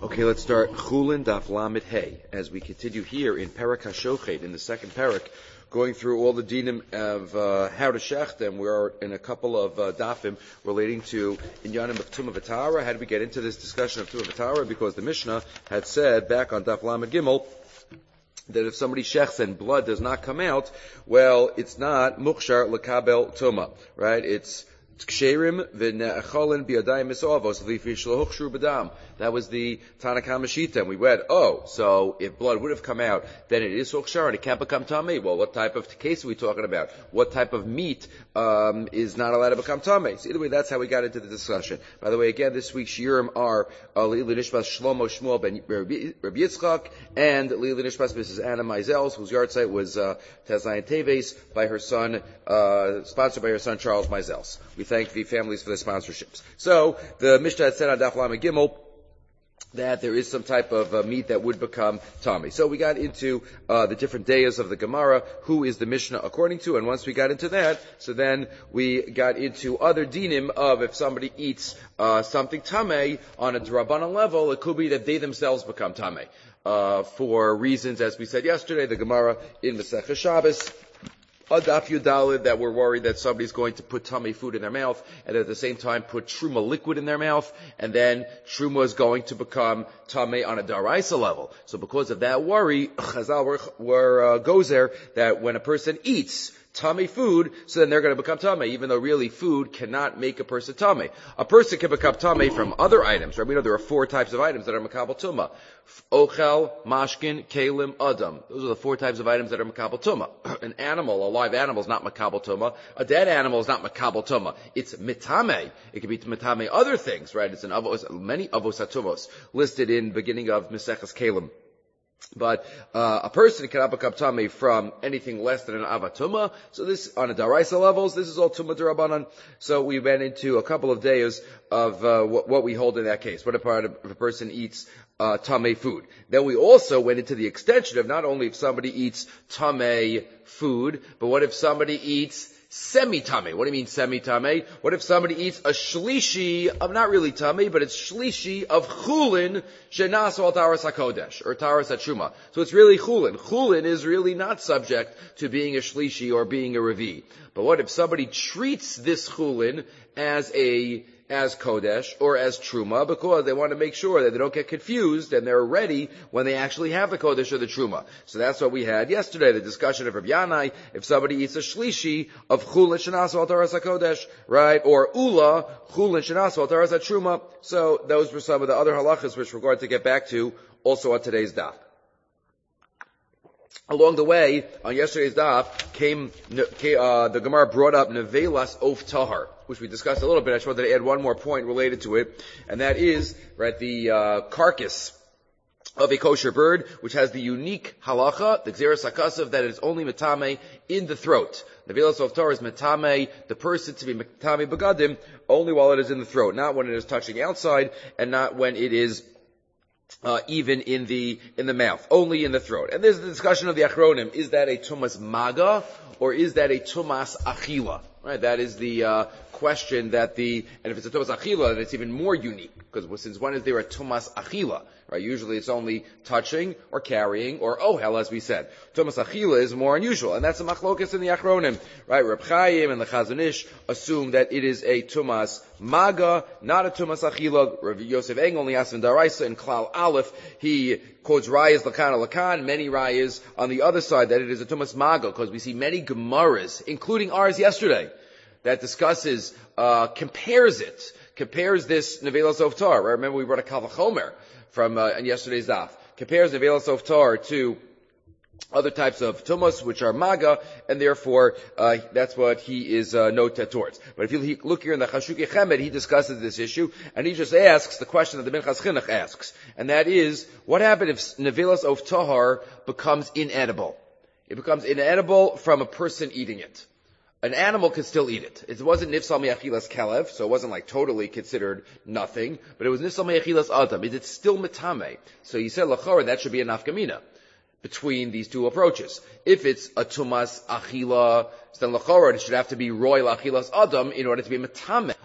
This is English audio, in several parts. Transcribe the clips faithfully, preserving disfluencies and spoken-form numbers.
Okay, let's start Chulin Daf Lamed Hey as we continue here in Parak HaShochet, in the second parak, going through all the dinim of uh, how to shecht them. We are in a couple of uh, dafim relating to inyanim of Tumah V'Tahara. How did we get into this discussion of Tumah V'Tahara? Because the Mishnah had said back on Daf Lamed Gimel that if somebody shechts and blood does not come out, well, it's not Mukshar L'Kabel Tumah, right? It's Ksherim v'ne'acholin b'yadayim misavos v'lifi shlohuchshru b'dam. That was the Tanakama Shita. And we read, oh, so if blood would have come out, then it is Huchshar and it can't become Tameh. Well, what type of case are we talking about? What type of meat um, is not allowed to become Tameh? So either way, that's how we got into the discussion. By the way, again, this week's Shiurim are Leili Nishbas Shlomo Shmuel ben Rabbi Yitzchak and Leili Nishbas Missus Anna Meisels, whose yard site was uh, Tezayin Teves by her son, uh, sponsored by her son Charles Meisels. We thank the families for their sponsorships. So, the Mishnah had said on Daf Lamed Gimel that there is some type of uh, meat that would become Tommy. So we got into uh, the different days of the Gemara, who is the Mishnah according to, and once we got into that, so then we got into other dinim of if somebody eats uh, something Tameh on a Drabanan level, it could be that they themselves become Tameh. Uh, for reasons, as we said yesterday, the Gemara in Masechah Shabbos, Adaf Yudalid, that we're worried that somebody's going to put tummy food in their mouth and at the same time put truma liquid in their mouth, and then truma is going to become tummy on a daraisa level. So because of that worry, Chazal were, were uh, goes there that when a person eats tummy food, so then they're going to become tummy, even though really food cannot make a person tummy. A person can become tummy from other items, right? We know there are four types of items that are makabel tumah. Ochel, mashkin, kalim, adam. Those are the four types of items that are makabel tumah. An animal, a live animal is not makabel tumah. A dead animal is not makabel tumah. It's mitame. It can be mitame other things, right? It's an avos, many avos hatumos listed in beginning of Meseches Kalim. But uh, a person cannot become tummy from anything less than an avatuma. So this, on a daraisa levels, this is all tumah derabanan. So we went into a couple of days of uh, what, what we hold in that case. What if a person eats uh, tameh food? Then we also went into the extension of not only if somebody eats tameh food, but what if somebody eats semi-tameh? What do you mean semi-tameh? What if somebody eats a shlishi of not really tameh, but it's shlishi of chulin shenas al taras hakodesh, or taras hashuma. So it's really chulin. Chulin is really not subject to being a shlishi or being a revi. But what if somebody treats this chulin as a as kodesh or as truma because they want to make sure that they don't get confused and they're ready when they actually have the kodesh or the truma. So that's what we had yesterday, the discussion of Rabbi Yanai, if somebody eats a shlishi of chulin shenas al taras hakodesh, right, or ula chulin shenas al taras truma. So those were some of the other halachas which we're going to get back to also on today's daf. Along the way, on yesterday's daf, came, uh, the Gemara brought up Nevelas Of Tahar, which we discussed a little bit. I just wanted to add one more point related to it, and that is, right, the, uh, carcass of a kosher bird, which has the unique halacha, the Gzeras HaKasav, that it is only metame in the throat. Nevelas Of Tahar is metame, the person to be metame begadim, only while it is in the throat, not when it is touching outside, and not when it is Uh, even in the, in the mouth, only in the throat. And there's the discussion of the Achronim. Is that a tumas maga, or is that a tumas achila? Right, that is the, uh, question that the, and if it's a tumas achila, then it's even more unique, because since when is there a tumas achila? Right, usually it's only touching, or carrying, or ohel, as we said. Tumas achila is more unusual, and that's a machlokas in the Achronim. Right, Reb Chaim and the Chazon Ish assume that it is a tumas maga, not a tumas achila. Rav Yosef Engel, only Asman Daraisa, in Klal Aleph, he quotes rayas lakan lakan, many rayas on the other side that it is a tumas maga, because we see many gemaras, including ours yesterday, that discusses, uh, compares it, compares this Nevelas Of Tahar. Right? Remember we brought a Kal Vachomer from, uh, in yesterday's daf. Compares Nevelas Of Tahar to other types of tumas, which are maga, and therefore, uh, that's what he is, uh, noted towards. But if you look here in the Chashukei Chemed, he discusses this issue, and he just asks the question that the Minchas Chinuch asks, and that is, what happens if Nevelas Of Tahar becomes inedible? It becomes inedible from a person eating it. An animal can still eat it. It wasn't nifsal me'achilas kelev, so it wasn't like totally considered nothing, but it was nifsal me'achilas adam. Is it still metame? So he said, l'chora, that should be a nafkamina between these two approaches. If it's a tumas achila, then l'chora, it should have to be royal achilas adam in order to be metame.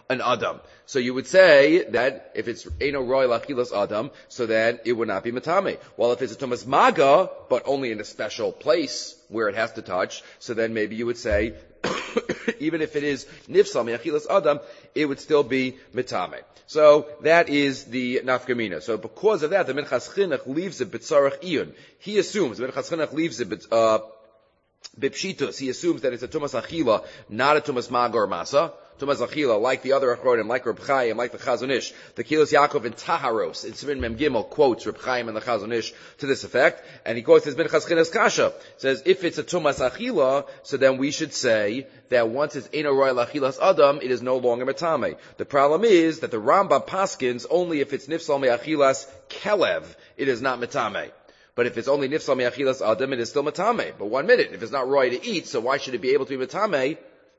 an Adam. So you would say that if it's Eino Roy Lachilas Adam, so then it would not be Matame. Well, if it's a Tumas Maga, but only in a special place where it has to touch, so then maybe you would say, even if it is Nifsal Me'achilas Adam, it would still be Mitame. So that is the Nafkamina. So because of that, the Minchas Chinuch leaves it B'tzarech Iyun. He assumes, the Minchas Chinuch leaves it uh, Bipshitus. He assumes that it's a Tumas Achila, not a Tumas Maga or Masa. Tumas Achila, like the other Achronim, like Reb Chaim, like the Chazon Ish, the Kilos Yaakov in Taharos, in Siman Mem Gimel, quotes Reb Chaim and the Chazon Ish to this effect, and he quotes his Minchas Chinuch Kasha, says, if it's a Tumas Achila, so then we should say that once it's Eino Roy Lachilas Adam, it is no longer Matame. The problem is that the Rambam paskins only if it's Nifsal Me'achilas Kelev, it is not Matame. But if it's only Nifsal Me'achilas Adam, it is still Matame. But one minute, if it's not Roy to eat, so why should it be able to be Matame?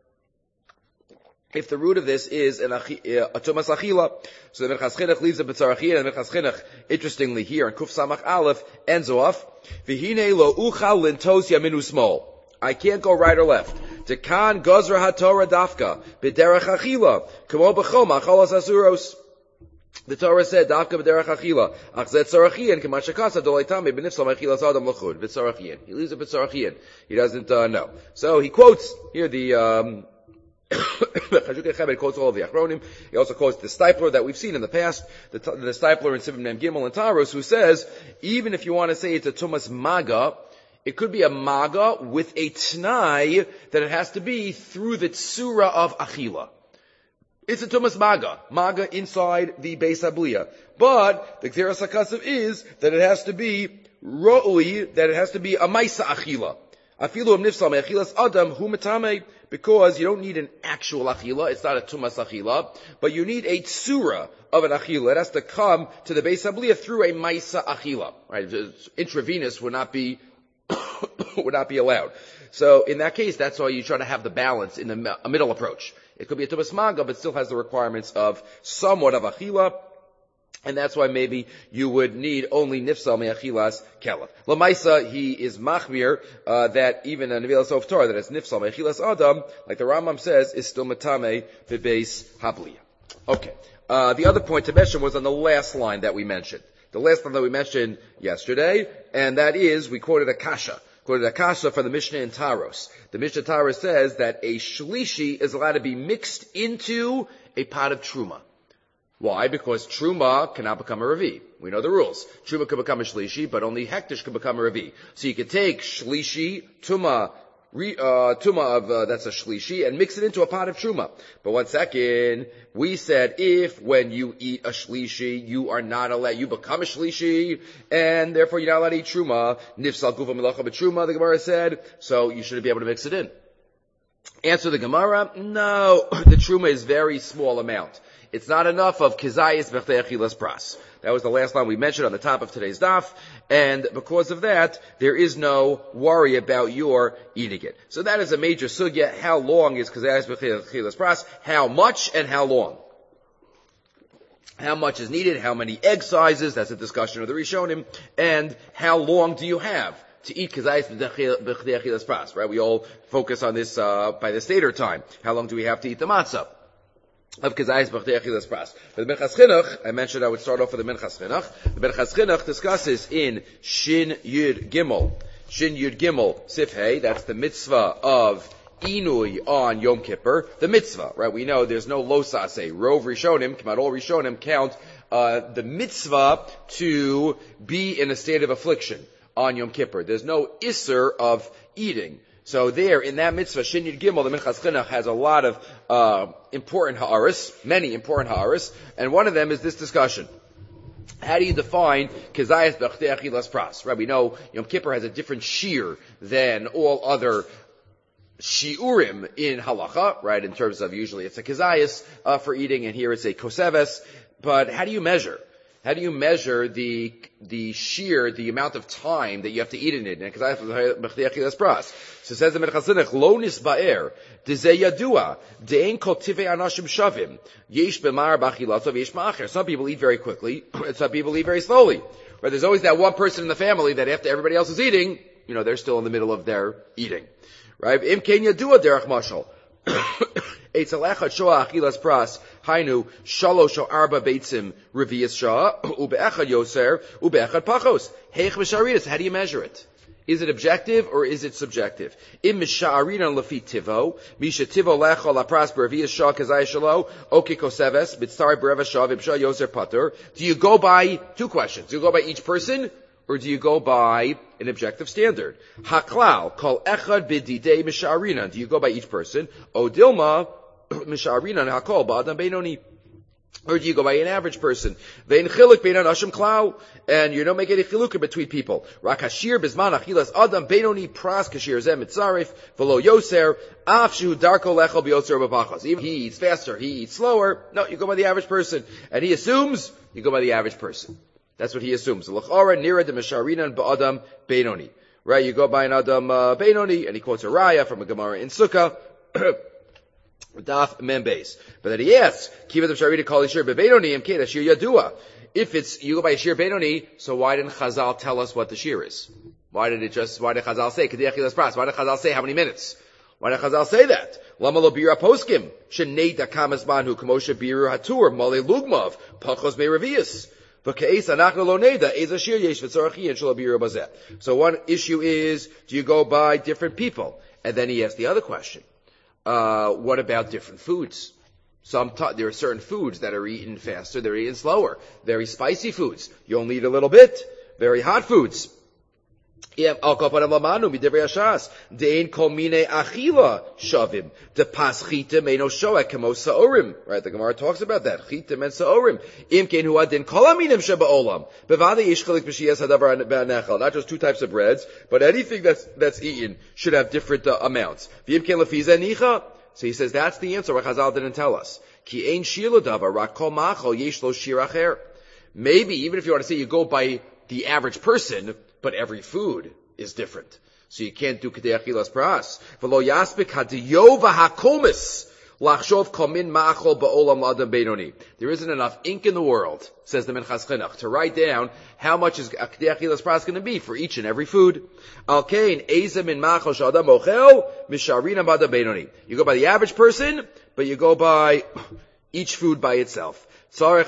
If the root of this is an achi, uh, a tumas achila, so the Minchas Chinuch leaves a b'tzarachin, and the Minchas Chinuch, interestingly here in Kuf Samach Aleph, ends off, V'hine lo uchal lintos yaminu smol. I can't go right or left. Dekan gozra haTorah dafka, b'derech achila, kamo b'chol machalas asuros. The Torah said, dafka b'derech achila, ach zet tzarachin, k'man shekasa doleitame b'nifsal mechilas adam l'chud, b'tzarachin. He leaves it b'tzarachin. He doesn't, uh, know. So he quotes here the, um, Chajukei quotes all of the Achronim. He also quotes the Stipler that we've seen in the past, the, the Stipler in Sivan Mem Gimel and Taros, who says, even if you want to say it's a Tumas Maga, it could be a Maga with a Tnai that it has to be through the Tsura of Achila. It's a Tumas Maga, Maga inside the Beis Habliya. But the Gzeras HaKasav is that it has to be Ro'ui, that it has to be a Maisa Achila. Afilu am nifsal me'achilas adam hu metame, because you don't need an actual achila, it's not a tumas achila, but you need a tsura of an achila. It has to come to the Beis Habliya through a maisa achila. Right? Intravenous would not be would not be allowed. So in that case, that's why you try to have the balance in the a middle approach. It could be a tumas maga, but still has the requirements of somewhat of achila. And that's why maybe you would need only nifsal me'achilas kelef. Lamaisa, he is machmir, uh, that even a Nevi'el Sof Torah, that is nifsal me'achilas adam, like the Rambam says, is still matame bebeis habliya. Okay. Uh, the other point to mention was on the last line that we mentioned. The last line that we mentioned yesterday, and that is, we quoted a kasha. Quoted a kasha from the Mishnah in Taros. The Mishnah Taros says that a shlishi is allowed to be mixed into a pot of truma. Why? Because Truma cannot become a Revi. We know the rules. Truma could become a Shlishi, but only Hektish could become a Revi. So you could take Shlishi, Tuma, re, uh, Tuma of, uh, that's a Shlishi, and mix it into a pot of Truma. But one second, we said if when you eat a Shlishi, you are not allowed, you become a Shlishi, and therefore you're not allowed to eat Truma, Nifsal Gufa Milacha B'Truma, the Gemara said, so you shouldn't be able to mix it in. Answer the Gemara, no, the Truma is very small amount. It's not enough of kizayis b'chtei achilas pras. That was the last line we mentioned on the top of today's daf, and because of that, there is no worry about your eating it. So that is a major sugya. How long is kizayis b'chtei achilas pras? How much and how long? How much is needed? How many egg sizes? That's a discussion of the Rishonim. And how long do you have to eat kizayis b'chtei achilas pras? Right? We all focus on this uh, by the Seder time. How long do we have to eat the matzah of kizayis b'chtei achilas pras? But the Minchas Chinuch, I mentioned I would start off with the Minchas Chinuch. The Minchas Chinuch discusses in Shin Yud Gimel, Shin Yud Gimel Sif Hey, that's the mitzvah of Inui on Yom Kippur, the mitzvah, right? We know there's no losase. Rov Rishonim, come out all Rishonim, count uh, the mitzvah to be in a state of affliction on Yom Kippur. There's no isser of eating. So there, in that mitzvah, Shin Yud Gimel, the Minchas Chinuch has a lot of uh, important ha'aris, many important ha'aris, and one of them is this discussion. How do you define kizayis b'chtei achilas pras? Right, we know Yom Kippur has a different shear than all other shiurim in halacha, right, in terms of usually it's a kizayis uh, for eating, and here it's a koseves. But how do you measure? How do you measure the the shear, the amount of time that you have to eat in it? And so it says the Minchas Chinuch, lo nisba'er, dezeh yadua, de'en kol tivei anashim shavim, yesh b'mar b'achilato v'yesh ma'acher. Some people eat very quickly, and some people eat very slowly. Right? There's always that one person in the family that after everybody else is eating, you know, they're still in the middle of their eating. Right? Im ken yadua derech mashal. Eitzel echad shoa achilas pras, Hainu, shalosh o arba beitzim revius shah, ube'echad yoser, ube'echad pachos. Heich misharinas, how do you measure it? Is it objective or is it subjective? Im misha'arinan lafi tivo, misha tivo lecho lapras b'revius shah kazai shalo, oki koseves, b'tzari b'reva shah v'bshah yoser patur. Do you go by, two questions, do you go by each person, or do you go by an objective standard? Haklal, kol echad b'didei misha'arinan. Do you go by each person? O dilma, misha'arinan hakol ba'adam beinoni. Or do you go by an average person? Vein chiluk beinan ashim klau, and you don't make any chilukim between people. Rak hashir bizman achilas adam beinoni pras kashir zem mitzarif v'lo yoser af shehu darko lechol b'yoser b'pachas. Even he eats faster, he eats slower. No, you go by the average person, and he assumes you go by the average person. That's what he assumes. L'chora nira de misharinan ba'adam beinoni. Right? You go by an adam uh, beinoni, and he quotes a raya from a Gemara in Sukkah. Daf Membeis. But then he asks, Kivat of Sharita Kali Shir Beinoni Im Keda Shir Yadua. If it's, you go by Shir Beinoni, so why didn't Chazal tell us what the Shir is? Why did it just, why did Chazal say, Kedei Achilas Pras? Why did Chazal say how many minutes? Why did Chazal say that? Lama lo bira poskim. Shenei dakamas manhu kamosha biru hatur, male lugmav, pachos me revius. So one issue is, do you go by different people? And then he asks the other question. Uh, what about different foods? Some t- there are certain foods that are eaten faster, they're eaten slower. Very spicy foods, you only eat a little bit. Very hot foods. Right, the Gemara talks about that. Chitim and sa'orim. Not just two types of breads, but anything that's that's eaten should have different uh, amounts. So he says that's the answer. What Chazal didn't tell us. Maybe even if you want to say you go by the average person, but every food is different. So you can't do Kedei Achilas Pras. V'lo yaspik hadiyova hakomis lachshov komin ma'achol ba'olam l'adam beinoni. There isn't enough ink in the world, says the Minchas Chinuch, to write down how much is Kedei Achilas Pras going to be for each and every food. Al kein eza min ma'achol sh'adam ochel misharina b'adam beinoni. You go by the average person, but you go by each food by itself. That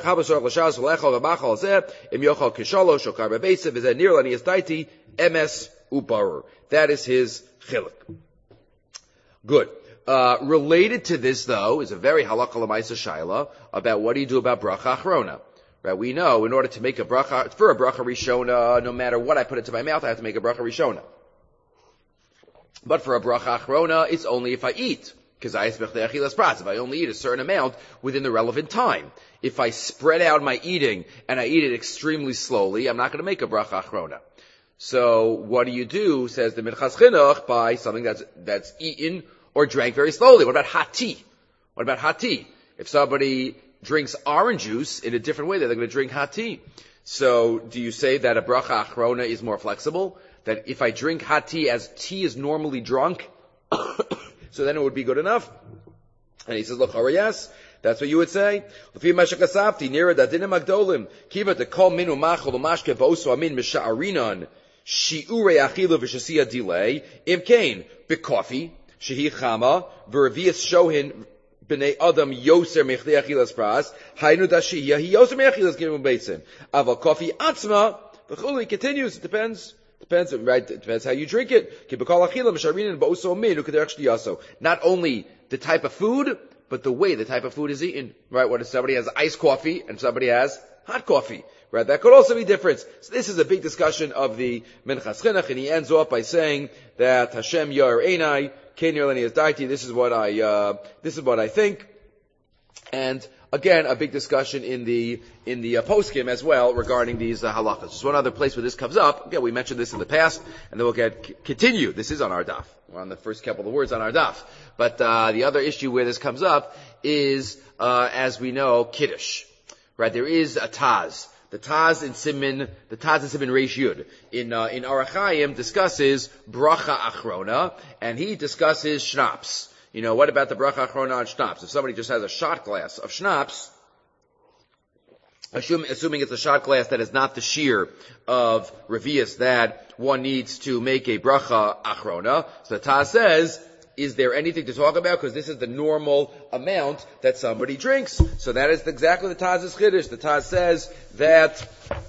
is his chiluk. Good. Uh, related to this, though, is a very halakha l'maisa shaila about what do you do about bracha achrona. Right? We know in order to make a bracha, for a bracha rishona, no matter what I put into my mouth, I have to make a bracha rishona. But for a bracha achrona, it's only if I eat. Because I if I only eat a certain amount within the relevant time. If I spread out my eating and I eat it extremely slowly, I'm not going to make a bracha achrona. So what do you do, says the Minchas Chinuch, by something that's that's eaten or drank very slowly? What about hot tea? What about hot tea? If somebody drinks orange juice in a different way, they're going to drink hot tea. So do you say that a bracha achrona is more flexible? That if I drink hot tea as tea is normally drunk, so then it would be good enough? And he says, look, yes, that's what you would say. Nearer dadinim agdolim. Kiva to call minu machol umashke v'osu amin misha'arinan shi'urei achilu v'shasiya delay imkain b'coffee shehi chama v'revius shohin b'nei adam yoser mechdei achilas pras hainu dashiyah he yoser mechilas givim beitzim aval coffee atzma v'chuli continues. It depends. Depends, right? It depends how you drink it. Not only the type of food, but the way the type of food is eaten. Right? What if somebody has iced coffee and somebody has hot coffee? Right? That could also be different. So this is a big discussion of the Minchas Chinuch, and he ends off by saying that Hashem Yar Einai, Ken Yer Leni Daiti. This is what I, uh, this is what I think. And again, a big discussion in the in the uh, poskim as well regarding these uh, halachas. Just one other place where this comes up. Again, we mentioned this in the past, and then we'll get c- continue. This is on our daf. We're on the first couple of words on our daf. But uh, the other issue where this comes up is, uh, as we know, kiddush. Right? There is a taz. The taz in Simin, the taz in Simin Reish Yud in uh, in Orach Chaim discusses bracha achrona, and he discusses schnapps. You know, what about the bracha achrona on schnapps? If somebody just has a shot glass of schnapps, assuming, assuming it's a shot glass that is not the shear of revius that one needs to make a bracha achrona, so the Taz says, is there anything to talk about? Because this is the normal amount that somebody drinks. So that is exactly the Taz's Chiddush. The Taz says that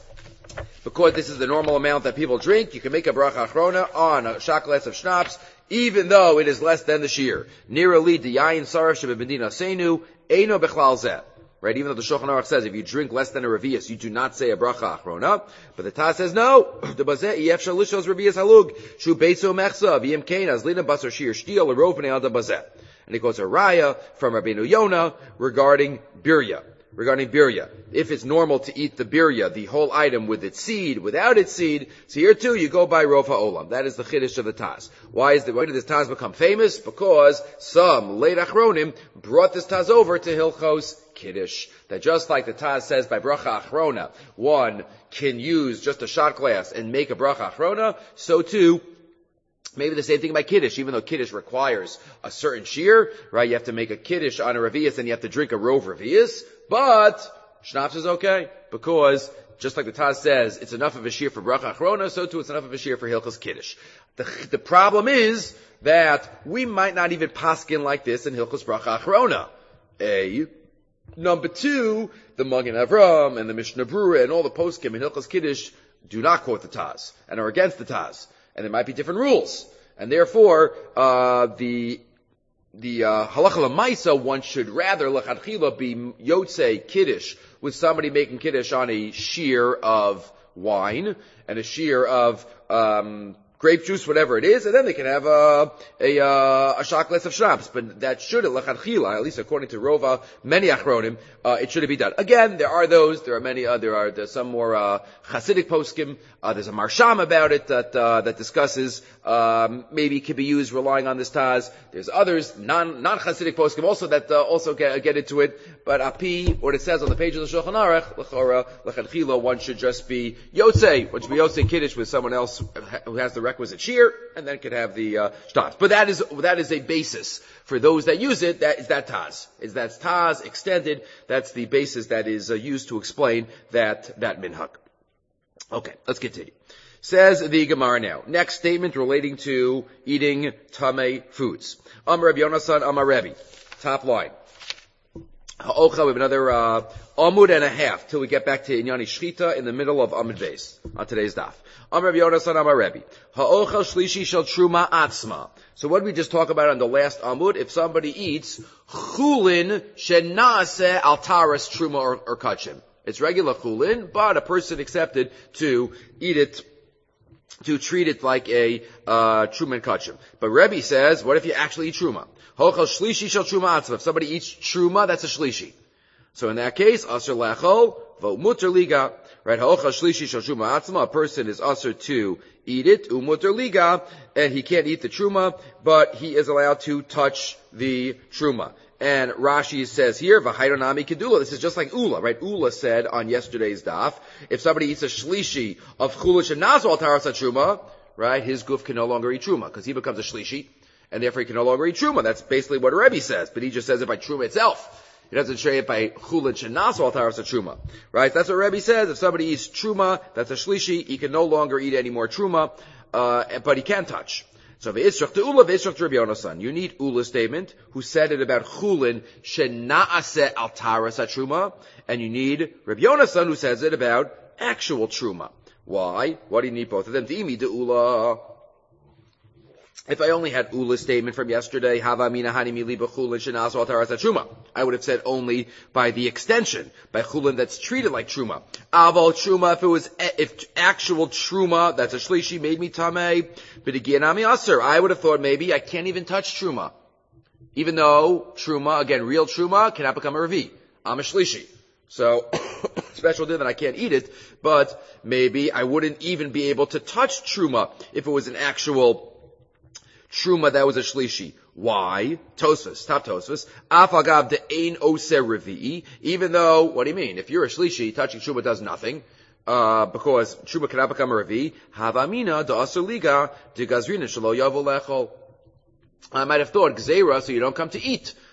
because this is the normal amount that people drink, you can make a bracha achrona on a shot glass of schnapps, even though it is less than the shear. Nira li diyayin saraf shebedina seinu eino bechlal zeh. Right, even though the Shulchan Aruch says if you drink less than a revius, you do not say a bracha achrona. But the Taz says no. The bazeh yefshal lishos revius halug shu beitzo mechsa v'yim kein as lina basar shir shtiel l'rov b'nei adam bazeh. And he goes a raya from Rabbeinu Yonah regarding birya. Regarding birya, if it's normal to eat the birya, the whole item with its seed, without its seed, so here too you go by Rov HaOlam. That is the Chiddush of the Taz. Why is the, why did this Taz become famous? Because some late Achronim brought this Taz over to Hilchos Kiddush. That just like the Taz says by Bracha Achrona, one can use just a shot glass and make a Bracha Achrona, so too maybe the same thing by Kiddush, even though Kiddush requires a certain shear, right? You have to make a Kiddush on a Revius and you have to drink a Rov Revius, but Schnapps is okay, because just like the Taz says, it's enough of a shear for Bracha Achrona, so too it's enough of a shear for Hilchos Kiddush. The, the problem is that we might not even paskin like this in Hilchos Bracha Achrona. A. Number two, the Magen Avram and the Mishnah Brura and all the poskim in Hilchos Kiddush do not quote the Taz and are against the Taz. And there might be different rules. And therefore, uh, the, the, uh, halacha l'maisa, one should rather, l'chadchila, be yotzei kiddush, with somebody making kiddush on a shear of wine, and a shear of, um, grape juice, whatever it is, and then they can have a, a, uh, a shot glass of schnapps. But that should, l'chadchila, at least according to Rova, many achronim, uh, it should be done. Again, there are those, there are many, uh, there are, there's some more, uh, Hasidic poskim, uh, there's a Marsham about it that, uh, that discusses, um, maybe it could be used relying on this Taz. There's others, non, non-Hasidic poskim also that, uh, also get, get into it. But api, what it says on the page of the Shulchan Aruch, l'chora, l'chadchila, one should just be yotzei, one should be yotzei kiddush with someone else who has the requisite shear, and then could have the, uh, shtaz. But that is, that is a basis for those that use it. That is that Taz. Is that Taz extended? That's the basis that is uh, used to explain that, that minhag. Okay, let's continue. Says the Gemara now. Next statement relating to eating tamei foods. Amar Rabbi Yonasan, Amar Rebbe. Top line. Ha'ocha, we have another, uh, amud and a half till we get back to Inyani Shchita in the middle of Amud Beis on today's daf. Amar Rabbi Yonasan, Amar Rebbe. Ha'ocha shlishi shel truma atzma. So what did we just talk about on the last amud? If somebody eats chulin shenase al taras truma or, or kachim. It's regular chulin, but a person accepted to eat it, to treat it like a, uh, truma and kachim. But Rebbe says, what if you actually eat truma? Hochel shlishi shel truma atzma. If somebody eats truma, that's a shlishi. So in that case, asher lechol, vo muter liga. Right, hochel shlishi shel truma atzma. A person is asher to eat it, umuter liga, and he can't eat the truma, but he is allowed to touch the truma. And Rashi says here, v'haydonami kedula. This is just like Ula, right? Ula said on yesterday's daf, if somebody eats a shlishi of chulish and nazal taras truma, right, his guf can no longer eat truma, because he becomes a shlishi, and therefore he can no longer eat truma. That's basically what Rebbe says, but he just says it by truma itself. He doesn't say it by chulin and nazal taras truma, right? That's what Rebbe says. If somebody eats truma, that's a shlishi, he can no longer eat any more truma, uh, but he can touch. So ve'israch to Ula, ve'israch to Rabbi Yonasan. You need Ula's statement, who said it about chulin shena'aseh al taras truma, and you need Rabbi Yonasan, who says it about actual truma. Why? Why do you need both of them? D'imi de Ula. If I only had Ula's statement from yesterday, Hava mina hani mili b'chulin shenasu al taras truma, I would have said only by the extension, by chulin that's treated like truma. Aval truma, if it was, if actual truma, that's a shlishi, made me tamei, b'digianami aser, I would have thought maybe I can't even touch truma. Even though truma, again, real truma, cannot become a revi. I'm a shlishi. So, special din that I can't eat it, but maybe I wouldn't even be able to touch truma if it was an actual truma that was a shlishi. Why? Tosfos, top Tosfos. Afagav de ein oser revi'i. Even though, what do you mean? If you're a shlishi, touching truma does nothing, uh, because truma cannot become a revi'i. Havamina de aser liga de gazrina shelo yavo lechol. I might have thought gzeira, so you don't come to eat.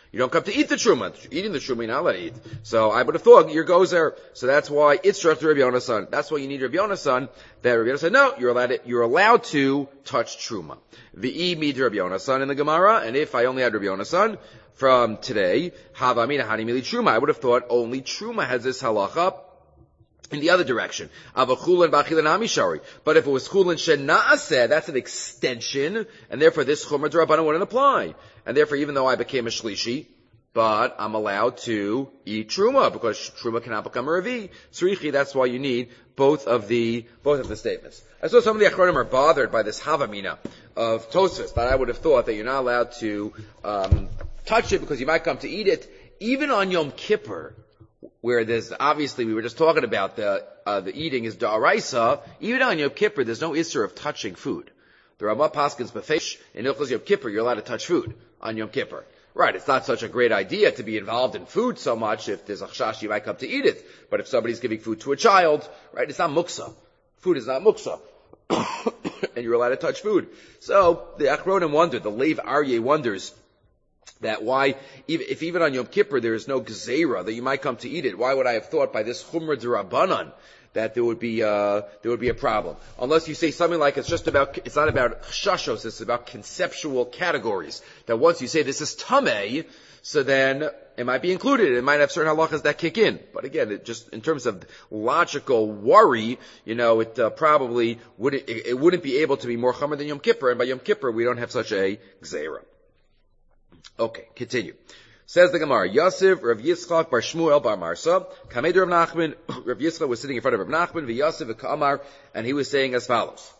You don't come to eat the truma. Eating the truma, you're not allowed to eat. So I would have thought your goes there. So that's why it's Shach to Rabbi Yona's son. That's why you need Rabbi Yona's son. That Rabbi Yonah said, no, you're allowed to, you're allowed to touch truma. V'i mid Rabbi Yona's son in the Gemara, and if I only had Rabbi Yona's son from today, havamina hani mili truma. I would have thought only truma has this halacha in the other direction. Avachulin b'achilan amishari. But if it was chulin shena'aseh, that's an extension, and therefore this chumrah d'Rabbanan wouldn't apply. And therefore, even though I became a shlishi, but I'm allowed to eat truma, because truma cannot become a revi. Tzrichi, that's why you need both of the, both of the statements. I saw some of the achronim are bothered by this havamina of Tosfos, but I would have thought that you're not allowed to, um, touch it because you might come to eat it, even on Yom Kippur, where there's, obviously we were just talking about the, uh, the eating is da'araisa, even on Yom Kippur there's no issur of touching food. The Ramah Paskins Befesh, in Ilchos Yom Kippur, you're allowed to touch food on Yom Kippur. Right, it's not such a great idea to be involved in food so much if there's a chash you might come to eat it. But if somebody's giving food to a child, right, it's not muksa. Food is not muksa. And you're allowed to touch food. So, the Achronim wondered, the Lev Aryeh wonders, that why, if even on Yom Kippur there is no gzeira, that you might come to eat it, why would I have thought by this chumrah d'Rabbanan that there would be, uh, there would be a problem? Unless you say something like it's just about, it's not about chashos, it's about conceptual categories. That once you say this is tameh, so then it might be included. It might have certain halachas that kick in. But again, it just, in terms of logical worry, you know, it uh, probably wouldn't, it, it wouldn't be able to be more chamer than Yom Kippur, and by Yom Kippur we don't have such a gzeira. Okay, continue. Says the Gemara, Yosef, Rav Yitzchak, Bar Shmuel, Bar Marsa, Kamed Rav Nachman, Rav Yitzchak was sitting in front of Rav Nachman, V'Yosef, V'Kamar, and he was saying as follows.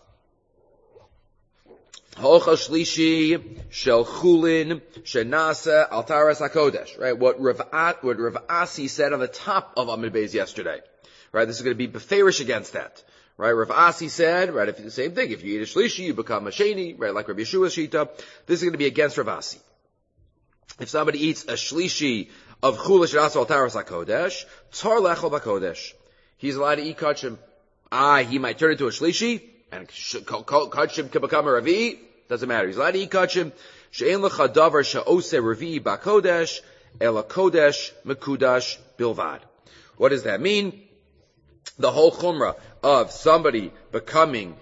Hocha Shlishi, Shel Chulin, Shenasa, Altaras HaKodesh. Right, what Rav, what Rav Asi said on the top of Amud Beis yesterday. Right, this is going to be beferish against that. Right, Rav Asi said, right, if the same thing, if you eat a Shlishi, you become a Sheni, right, like Rav Yeshua's Shita. This is going to be against Rav Asi. If somebody eats a shlishi of chulish rasal taras hakodesh, tzar lechol bakodesh, he's allowed to eat kachim. Ah, he might turn into a shlishi, and kachim can become a ravi. Doesn't matter. He's allowed to eat kachim. She'en lecha davar she'ose ravi bakodesh, ela kodesh mekudash bilvad. What does that mean? The whole chumrah of somebody becoming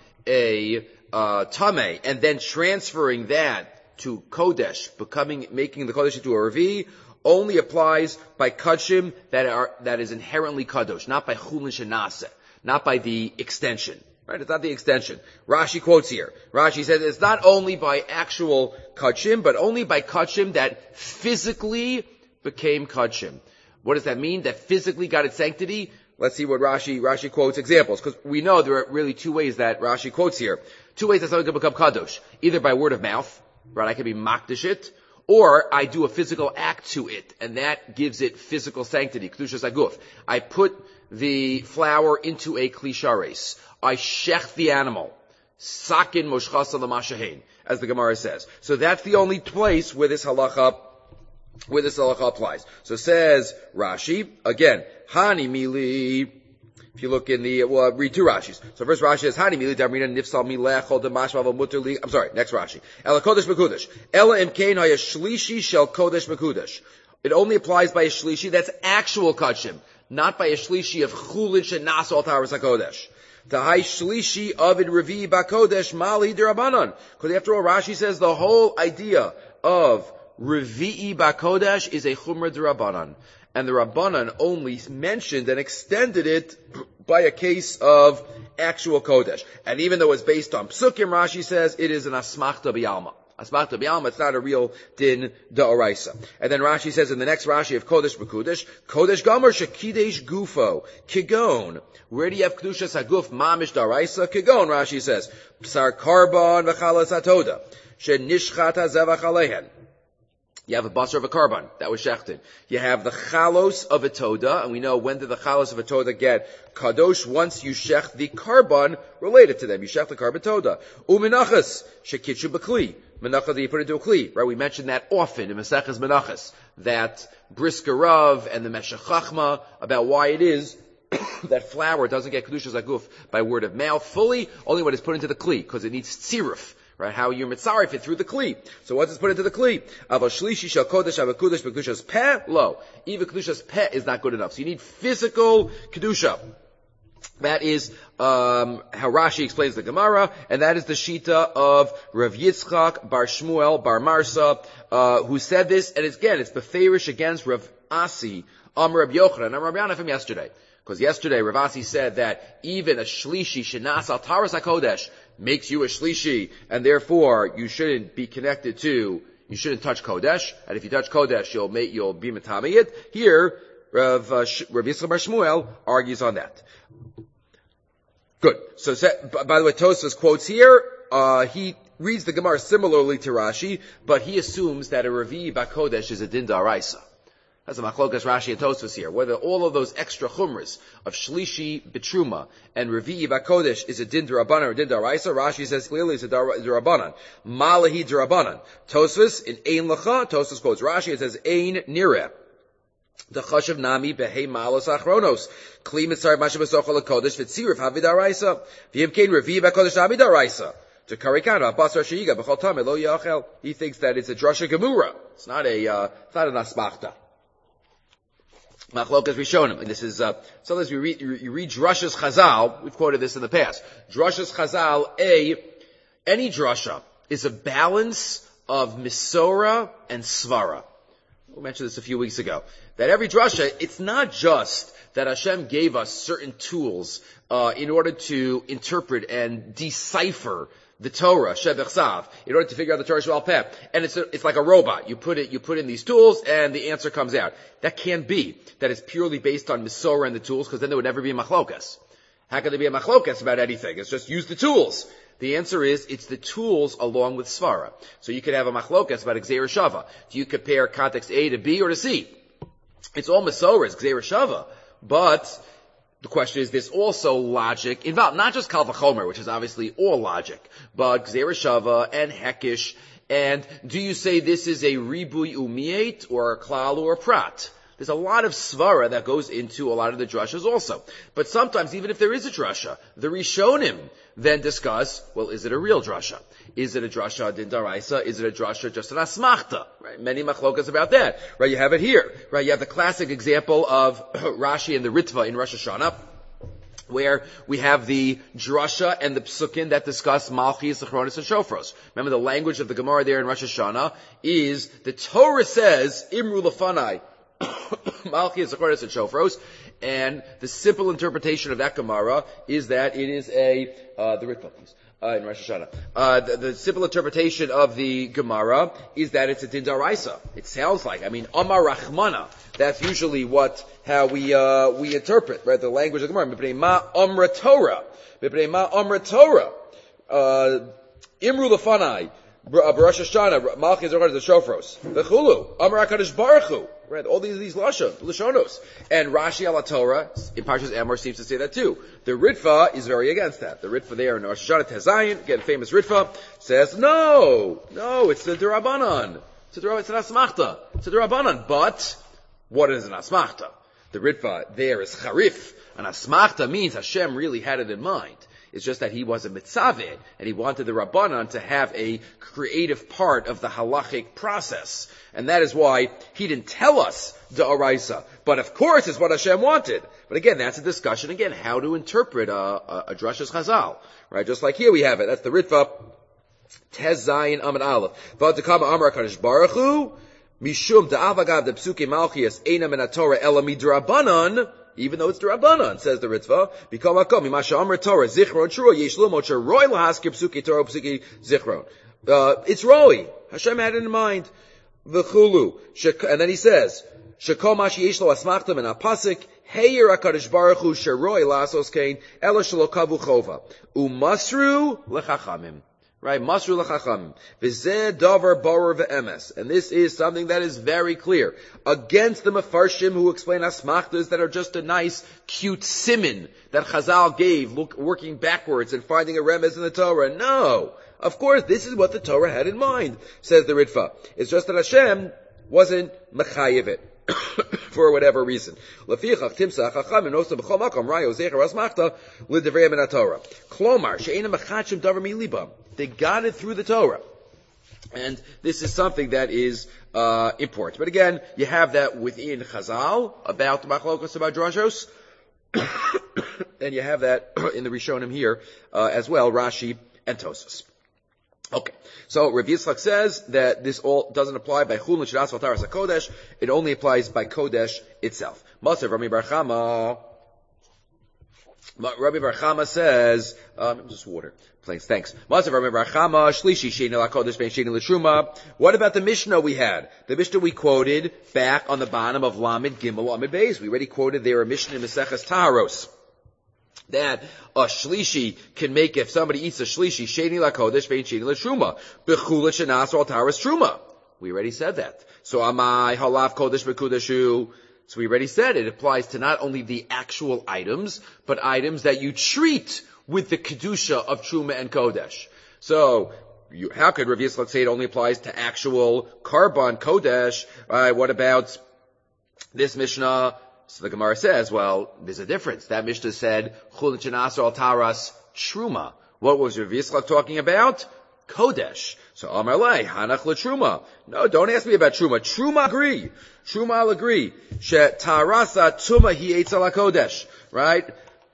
a uh, tameh and then transferring that to Kodesh, becoming, making the Kodesh into a Revi, only applies by Kachim that are, that is inherently Kadosh, not by Chulin Shenaseh, not by the extension. Right? It's not the extension. Rashi quotes here. Rashi says it's not only by actual Kachim, but only by Kachim that physically became Kachim. What does that mean? That physically got its sanctity? Let's see what Rashi, Rashi quotes examples, because we know there are really two ways that Rashi quotes here. Two ways that something can become Kadosh. Either by word of mouth, right, I can be makdish it, or I do a physical act to it, and that gives it physical sanctity, kedushas aguf. I put the flour into a klishares. I shech the animal, sakin moshchasa l'mashahein, as the Gemara says. So that's the only place where this halacha, where this halacha applies. So says Rashi, again, hani mili. If you look in the, well, read two Rashis. So first Rashi says, Hani mili damrina nifsal milechol demashvav muterli. I'm sorry, next Rashi. Ela kodesh mekudesh. Ela imkein haya shlishi shel kodesh mekudesh. It only applies by a shlishi that's actual kachim, not by a shlishi of chulin shenas al taras hakodesh. Tahai shlishi of it revi bakodesh mali derabanan. Because after all, Rashi says the whole idea of revi'i bakodesh is a chumrah derabanan. And the Rabbanan only mentioned and extended it by a case of actual Kodesh. And even though it's based on Psukim, Rashi says it is an Asmachta B'Yalma. Asmachta B'Yalma, it's not a real Din Da'oraisa. And then Rashi says in the next Rashi of Kodesh B'Kudesh, Kodesh Gomer Shekidesh Gufo, Kigon. Where do you have Kedushas HaGuf, Mamish Da'oraisa? Kigon, Rashi says, Psar Karban V'Chalas HaToda, Shenishchat HaZevach Alehen. You have a basar of a carbon that was shechted. You have the chalos of a toda, and we know when did the chalos of a toda get kadosh once you shech the carbon related to them. You shech the carbon toda. Uminachas shekitchu b'kli. Menachas that you put into a kli. Right? We mentioned that often in Maseches Menachas. That Brisker Rav and the Meshech Chachma about why it is that flour doesn't get kedushas aguf by word of mouth fully, only when it's put into the kli, because it needs tziruf. Right? How you're mitzarif it through the kli. So what's this put into the kli? Aval shlishi shel kodesh aval kudesh b'kedushas peh? Lo. Even kedushas peh is not good enough. So you need physical kedusha. That is um, how Rashi explains the Gemara, and that is the shita of Rav Yitzchak bar Shmuel bar Marsa, uh, who said this. And it's, again, it's beferish against Rav Asi, Amar Rav Yochanan, and Rav Yana from yesterday. Because yesterday Rav Asi said that even a shlishi shenas al taras hakodesh makes you a shlishi, and therefore you shouldn't be connected to, you shouldn't touch kodesh, and if you touch kodesh, you'll make, you'll be metamiyit. Here, Rav, uh, Rav Yitzchak bar Shmuel argues on that. Good. So, by the way, Tosfos quotes here, uh, he reads the Gemara similarly to Rashi, but he assumes that a Revi'i Bakodesh is a Din Daraisa. That's a Machlokas Rashi and Tosfos here. Whether all of those extra chumras of Shlishi Betruma and Revi'i Bakodesh is a Din Darabanan or Din Daraisa, Rashi says clearly it's a Darabanan. Malahi Darabanan. Tosfos, in Ein Lacha, Tosfos quotes Rashi, it says Ein Nireh. The chashav nami behei malos achronos. Kli mitzar mashav besochol hakodesh v'tzirif havidaraisa. V'yim kein revi'im hakodesh havidaraisa. To karikana basar sheiga b'chol tameh lo yachel. He thinks that it's a drasha gemura. It's not a, uh, it's not an asmachta. Machlokas Rishonim. And this is, uh, sometimes we read, you read drashas chazal. We've quoted this in the past. Drashas chazal, A, any drasha is a balance of misora and svara. We mentioned this a few weeks ago. That every drasha, it's not just that Hashem gave us certain tools uh, in order to interpret and decipher the Torah, Shebechsav, in order to figure out the Torah Sheba'al Peh. And it's a, it's like a robot. You put it, you put in these tools, and the answer comes out. That can't be. That is purely based on Misorah and the tools, because then there would never be a machlokas. How could there be a machlokas about anything? It's just use the tools. The answer is, it's the tools along with svara. So you could have a machlokas about Gzeira Shava. Do you compare context A to B or to C? It's all Masorah, it's Gzeira Shava. But the question is, there's also logic involved. Not just Kal V'chomer, which is obviously all logic, but Gzeira Shava and Hekish. And do you say this is a Ribui Umiate or a Klal or a Prat? There's a lot of svara that goes into a lot of the drashas also. But sometimes, even if there is a drasha, the Rishonim then discuss, well, is it a real drasha? Is it a drasha din daraisa? Is it a drasha just an asmachta? Right? Many machlokas about that. Right? You have it here. Right? You have the classic example of Rashi and the Ritva in Rosh Hashanah, where we have the drasha and the psukim that discuss Malchis, Zechronis, and Shofros. Remember, the language of the Gemara there in Rosh Hashanah is, the Torah says, Imru Lefanai, Malchis, Zechronis, and Shofros, and the simple interpretation of that Gemara is that it is a, uh, the Ritva, please. Uh, in Rosh Hashanah. Uh, the, the simple interpretation of the Gemara is that it's a Din Daraisa. It sounds like, I mean, Amar Rachmana. That's usually what, how we, uh, we interpret, right? The language of the Gemara. Mipnei ma Amra Torah. Mipnei ma Amra Torah. Uh, Imru Lefanai. Rosh Hashanah. Malchis, Zechronis, the Shofros. V'chulu. Amar HaKadosh Baruch Hu. Right, all these, these lashon, lashonos. And Rashi ala Torah, in Parshas Emor, seems to say that too. The Ritva is very against that. The Ritva there in Rosh Hashanah Tezayin, again, famous Ritva, says, no, no, it's the Durabanan. It's, a, it's an Asmachta. It's a Durabanan. But, what is an Asmachta? The Ritva there is Charif. An Asmachta means Hashem really had it in mind. It's just that he was a mitzaveh, and he wanted the Rabbanan to have a creative part of the halachic process. And that is why he didn't tell us the Oraisa. But of course it's what Hashem wanted. But again, that's a discussion, again, how to interpret a, a, a Drashas Chazal. Right? Just like here we have it. That's the Ritva. Tez Zayin Amid Aleph. V'atakama Amar HaKadosh Baruch Hu, Mishum Da'avagav de Psuki Malchias Eina Min HaTorah Ela Midrabanan, even though it's the Rabbanan, says the Ritva, B'kol Makom, Mimasha Amr Torah, Zichron Shuro, Yesh Lumot, Sheroy Lahaskir Psuki Torah, Psuki Zichron. Uh, it's Roy. Hashem had it in mind. V'chulu. And then he says, Shekol Mashi Yesh Lo Asmachta Min HaPasik, Heyer HaKadosh Baruch Hu, Sheroy Lasos Kain, Ela Shelo Kavu Chova. Umasru Lechachamim. Right? Masru l'chachamim. V'zeh davar barer ve'emes. And this is something that is very clear. Against the Mefarshim who explain asmachtas that are just a nice, cute simin that Chazal gave, look, working backwards and finding a remez in the Torah. No! Of course, this is what the Torah had in mind, says the Ritva. It's just that Hashem wasn't mechayev it. for whatever reason. Lefichach timsach chachamim nosa b'chol makom rayo zecher asmachta l'divrei min haTorah. Klomar she'ena mechadshim davar milibam. They got it through the Torah. And this is something that is uh, important. But again, you have that within Chazal about the machlokas about drashos, and you have that in the Rishonim here uh, as well, Rashi and Tosfos. Okay, so Rav Yitzchak says that this all doesn't apply by Chulin Shiras Valtaras HaKodesh. It only applies by Kodesh itself. Masav Rami Bar Chama. Rabbi Bar Chama says, um, just water. Thanks, thanks. Masav Rabbi Bar Chama, Shlishi Sheini LaKodesh Ben Sheini L'Truma. What about the Mishnah we had? The Mishnah we quoted back on the bottom of Lamed Gimel Lamed Beis. We already quoted there a Mishnah in Maseches Taharos. That a shlishi can make, if somebody eats a shlishi, sheni lakodesh, vein sheni l'truma, bechula shenas or taras truma. We already said that. So amai halav kodesh bekudeshu. So we already said it applies to not only the actual items, but items that you treat with the kedusha of truma and kodesh. So you, how could Rav Yitzchak say it only applies to actual karban kodesh? Uh, what about this Mishnah? So the Gemara says, well, there's a difference. That Mishnah said, Chulin Shenas al Taras Truma. What was Rav Yitzchak talking about? Kodesh. So Amar Lei, Hanach LeTruma. No, don't ask me about Truma. Truma agree. Truma I'll agree. She Tarasa Tuma Hi Eitz Ala Kodesh. Right?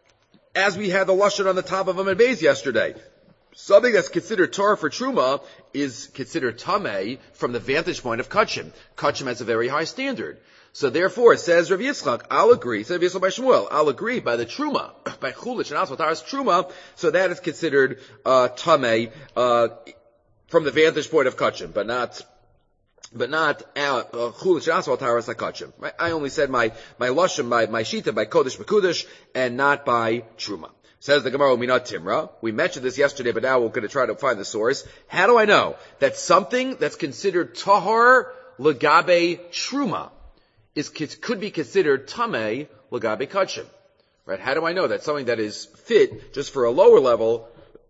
As we had the Lashon on the top of Amud Beis yesterday. Something that's considered Torah for Truma is considered Tameh from the vantage point of Kachim. Kachim has a very high standard. So therefore, says Rav Yitzchak, I'll agree, says Rav Yitzchak by Shmuel, I'll agree by the Truma, by Chulich and also Taras Truma, so that is considered, uh, Tameh, uh, from the vantage point of Kachim, but not, but not, uh, Chulich and also Taras HaKachim. I only said my, my Lashon, my, my Shita by Kodesh B'Kudesh, and not by Truma. Says the Gemara, Minat Timra. We mentioned this yesterday, but now we're going to try to find the source. How do I know that something that's considered Tahar Lagabe Truma is, could be considered Tameh Lagabe Kachim? Right? How do I know that something that is fit just for a lower level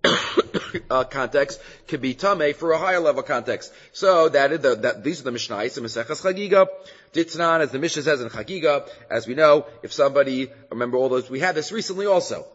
uh, context could be Tameh for a higher level context? So that is the, that, these are the Mishnayos in Maseches Chagiga. Ditznan, as the Mishnah says in Chagiga, as we know, if somebody, remember all those, we had this recently also.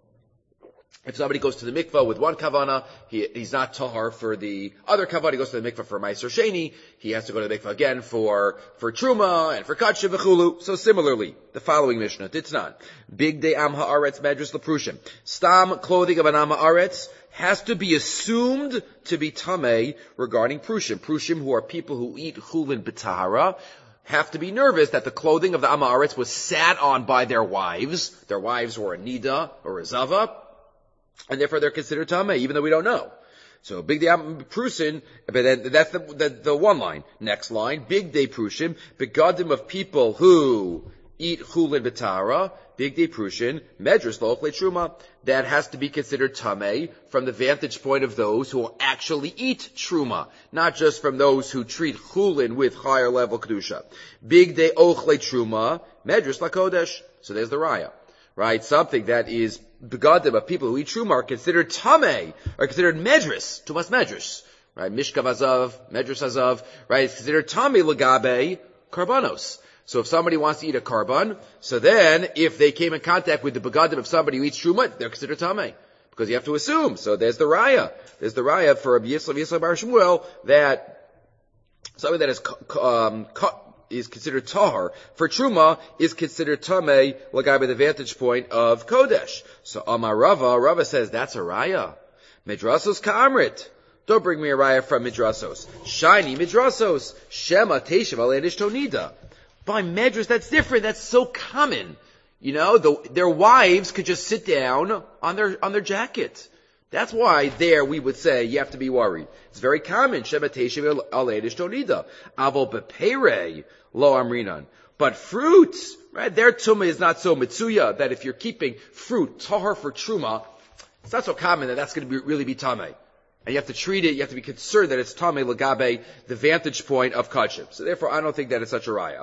If somebody goes to the mikvah with one kavana, he, he's not tahar for the other kavana. He goes to the mikvah for ma'aser sheni. He has to go to the mikvah again for, for truma and for katsha v'chulu. So similarly, the following Mishnah, Ditznan. Big day am ha'aretz medrus l'prushim. Stam clothing of an am ha'aretz has to be assumed to be tameh regarding prushim. Prushim, who are people who eat chulin b'tahara, have to be nervous that the clothing of the am ha'aretz was sat on by their wives. Their wives were a nida or a zava. And therefore they're considered tameh, even though we don't know. So big day prusin, but then that's the, the the one line. Next line, big day prushim, begadim of people who eat chulin b'tara. Big day prushin, medrus lochle truma. That has to be considered tameh from the vantage point of those who will actually eat truma, not just from those who treat chulin with higher level kedusha. Big day ochle truma, medrus lakodesh. So there's the raya. Right? Something that is begadim of people who eat truma are considered tameh, are considered medrus, tumas medrus. Right? Mishkav azav, medrus azav, right? It's considered tameh legabe karbanos. So if somebody wants to eat a karban, so then if they came in contact with the begadim of somebody who eats truma, they're considered tameh. Because you have to assume. So there's the raya. There's the raya for Rabbi Yisrael, Yisrael Bar Shmuel, that something that is, um, is considered tahar for truma is considered tameh lagai by the vantage point of kodesh. So Amar Rava, Rava says that's a raya. Midrasos ka'amrit. Don't bring me a raya from midrasos. Shiny midrasos. Shema teshav aledish tonida. By medras, that's different. That's so common. You know, the, their wives could just sit down on their on their jacket. That's why there we would say you have to be worried. It's very common. Shema teshav aledish tonida. Avo bepeirei lo amrinan. But fruits, right? Their tumah is not so mitsuya that if you're keeping fruit tahar for truma, it's not so common that that's going to be, really be tameh. And you have to treat it, you have to be concerned that it's tameh legabe, the vantage point of kachim. So therefore, I don't think that it's such a raya.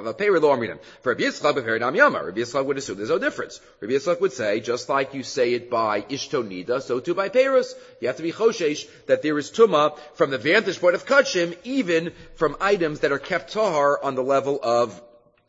For Rabbi Yitzchak, Rabbi Yitzchak would assume there's no difference. Rabbi Yitzchak would say, just like you say it by ishtonida, so too by perus. You have to be choshesh that there is tumah from the vantage point of kachim, even from items that are kept tahar on the level of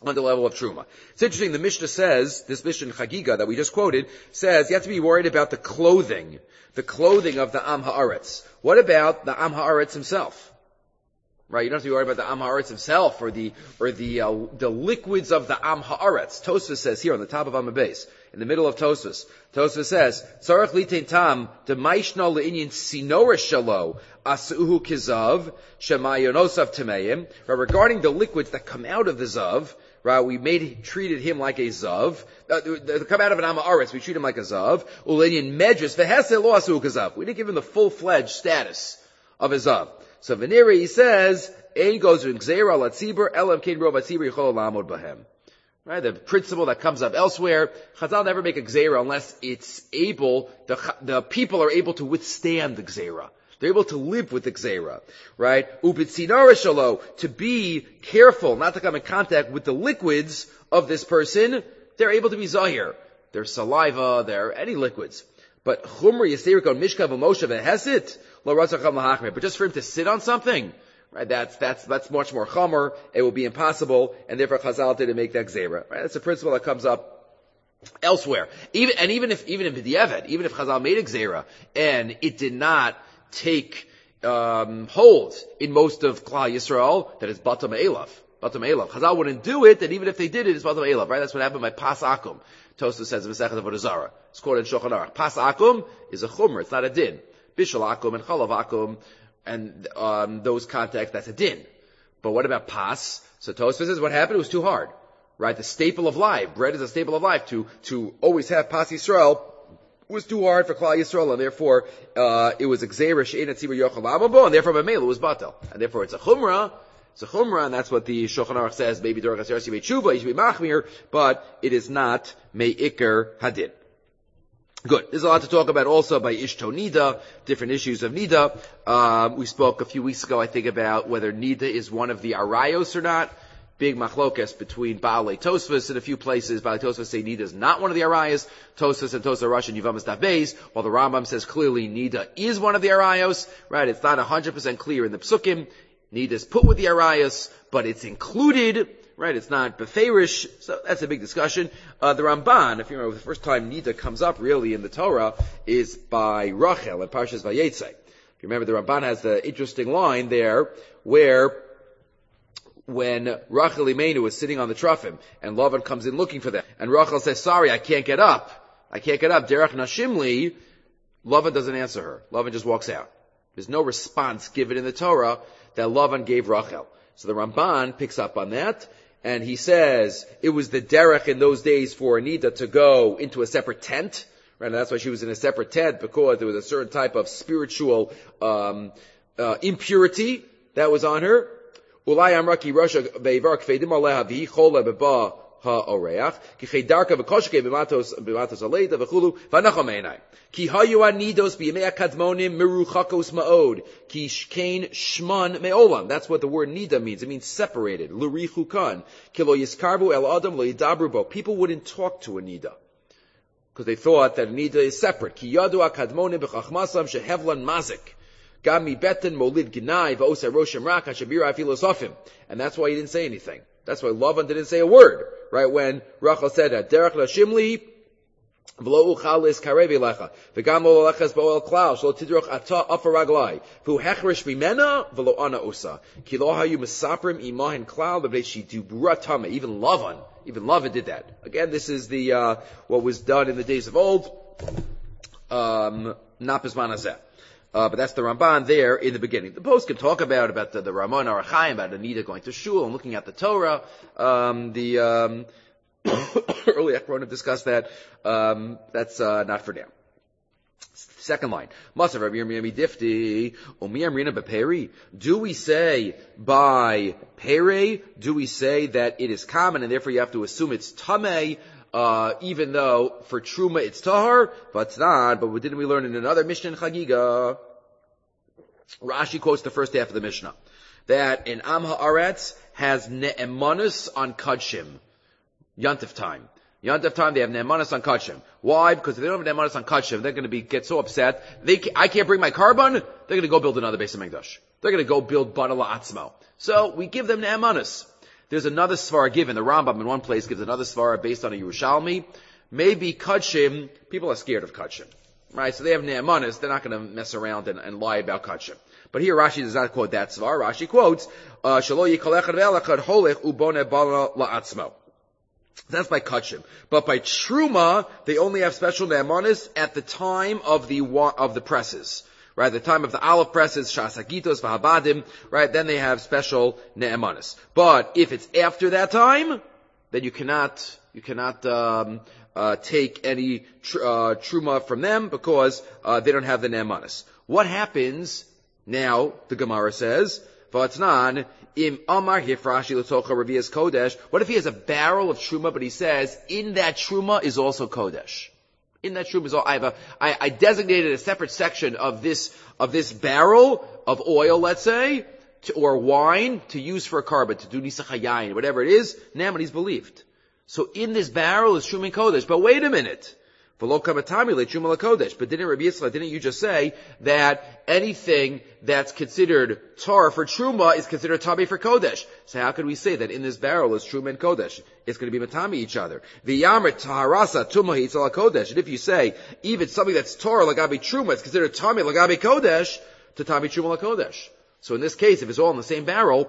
on the level of Truma. It's interesting, the Mishnah says, this Mishnah in Chagiga that we just quoted, says you have to be worried about the clothing, the clothing of the Am Haaretz. What about the Am Haaretz himself? Right, you don't have to be worried about the Am Haaretz himself, or the, or the, uh, the liquids of the Am Haaretz. Tosfos says here on the top of Am Beis, in the middle of Tosfos, Tosfos says, Tzarech litein tam, de maishna le'inyin sinora shalo, asuhu kizav, shemayonosav tameim. Regarding the liquids that come out of the zav, right, we made, treated him like a zav. Uh, they come out of an Am Haaretz, we treat him like a zav. Ulein medrus v'hesed lo asuhu kizav. We didn't give him the full-fledged status of a zav. So Veneri, he says, Ein goes in Gzeira Latzibur, Elam Kein Rov Latzibur Yichol Lamod Bahem. Right, the principle that comes up elsewhere, Chazal never make a Gzeira unless it's able, the, the people are able to withstand the Gzeira. They're able to live with the Gzeira. Right? Ubitzinara Shalo, to be careful not to come in contact with the liquids of this person, they're able to be Zahir. Their saliva, their, any liquids. But Chumra Yiseirik on Mishkav Moshe Vehesit, Lo Ratzacham Lahachmer. But just for him to sit on something, right, that's, that's, that's much more Chomer, it will be impossible, and therefore Chazal didn't make that Gzeira. Right? That's a principle that comes up elsewhere. Even, and even if, even if B'diavad, even if Chazal made a Gzeira, and it did not take, um, hold in most of Klal Yisrael, that is Batam Elaf. Batam Elaf. Chazal wouldn't do it, and even if they did it, it's Batam Elaf, right? That's what happened by Pas Akum. Tosfos says in Masechet Avodah Zarah. It's quoted in Shulchan Aruch. Pas Akum is a Chumr, it's not a Din. Bishul Akum and Chalav Akum, and um, those contexts, that's a Din. But what about Pas? So Tosfos says what happened, it was too hard. Right? The staple of life, bread is a staple of life. To, to always have Pas Yisrael was too hard for Klal Yisrael, and therefore, uh, it was a Gzeira She'ein Tzibur Yochel Amabo, and therefore Mamela was Batel. And therefore it's a Chumrah, it's a Chumrah, and that's what the Shulchan Aruch says, maybe Dorach HaSyarsi B'Tshuva, he should be Machmir, but it is not Me'ikr Hadin. Good. There's a lot to talk about also by Ishto Nida, different issues of Nida. Um, we spoke a few weeks ago, I think, about whether Nida is one of the Arayos or not. Big machlokas between Baalei Tosfos in a few places. Baalei Tosfos say Nida is not one of the Arayos. Tosfos and Tosfos Rosh and Yevamos Daf Beis, while the Rambam says clearly Nida is one of the Arayos. Right? It's not one hundred percent clear in the Psukim. Nida is put with the Arayos, but it's included. Right, it's not beferish, so that's a big discussion. Uh, the Ramban, if you remember, the first time Nida comes up really in the Torah is by Rachel in Parshas Vayetze. If you remember, the Ramban has the interesting line there where when Rachel Imenu is sitting on the Trufim and Lavan comes in looking for them, and Rachel says, sorry, I can't get up. I can't get up. Derech Nashimli, Lavan doesn't answer her. Lavan just walks out. There's no response given in the Torah that Lavan gave Rachel. So the Ramban picks up on that, and he says it was the derech in those days for Nida to go into a separate tent, right? And that's why she was in a separate tent, because there was a certain type of spiritual um, uh, impurity that was on her. Ulay amraki rasha beivar kfeidim aleha v'hi chola beba ha'oreach ki cheidarka v'koshke b'matos b'matos aleida v'chulu v'anachom einai ki hayu anidos b'yemei akadmonim meruchakos ma'od ki shkein shman me'olam. That's what the word nida means. It means separated. L'richukan ki lo yiskarbu el adam lo yidabru bo. People wouldn't talk to a nida because they thought that a nida is separate. Ki yadu akadmonim b'chachmasam shehevlan mazik. Gami beten molid gnai v'osei roshem rak hashabira filosofim. And that's why he didn't say anything. That's why Lavan didn't say a word, right? When Rachel said that, Derech Lashimli, V'lo uchal is karevi lecha, V'gam lo leches bo'el klal, Shlo tidroch ata afa raglai, V'hu hechrish bimena, V'lo ana usa, Ki lo hayu mesaprim imahin klal, V'bnei shidubra tame. Even Lavan, even Lavan did that. Again, this is the, uh, what was done in the days of old, um, not bisman hazeh. Uh, but that's the Ramban there in the beginning. The post can talk about, about the, the Ramon Arachayim, about Anita going to shul and looking at the Torah. Um, the, um, early Achronim discussed that. Um, that's, uh, not for now. Second line. Masav Rabbi Yirmiyah Difti, Umiyam Rina Beperi. Do we say by Pere, do we say that it is common and therefore you have to assume it's Tameh? Uh, even though for Truma it's Tahar, but it's not. But didn't we learn in another Mishnah in Chagiga? Rashi quotes the first half of the Mishnah. That in Am Haaretz has Ne'emanus on Kudshim. Yantif time. Yantif time they have Ne'emanus on Kudshim. Why? Because if they don't have Ne'emanus on Kudshim, they're going to be, get so upset. They, can, I can't bring my carbon. They're going to go build another Beis HaMikdash. They're going to go build Bana La'atzmo. So we give them Ne'emanus. there's another svara given. The Rambam in one place gives another svara based on a Yerushalmi. Maybe Kudshim, people are scared of Kudshim. Right? So they have Ne'emanis, they're not going to mess around and, and lie about Kudshim. But here Rashi does not quote that svar. Rashi quotes, Shalo yikol echad ve'elachad holech ubone bala la'atzmo. That's by Kudshim. But by Truma, they only have special Ne'emanis at the time of the, of the presses. Right, at the time of the olive presses, Shasagitos, Vahabadim, right, then they have special Ne'emanis. But if it's after that time, then you cannot, you cannot, um, uh, take any, tr- uh, Truma from them because, uh, they don't have the Ne'emanis. What happens now, the Gemara says, V'atnan, im amar hifrashi l'tocha revias kodesh. What if he has a barrel of Truma, but he says, in that Truma is also Kodesh? In that truma is all, I have a, I, I designated a separate section of this, of this barrel of oil, let's say, to, or wine, to use for a carbon, to do nisach hayayin, whatever it is, now he's believed. So in this barrel is truma and kodesh. But wait a minute. But didn't Rabbi Yitzchak, didn't you just say that anything that's considered tar for truma is considered tabi for kodesh? So how could we say that in this barrel is truma and kodesh? It's going to be matami each other. V'yamer taharasa tuma hitzala kodesh. And if you say even something that's tar lagabi truma, it's considered tami lagabi kodesh, to tabi truma lakodesh. So in this case, if it's all in the same barrel,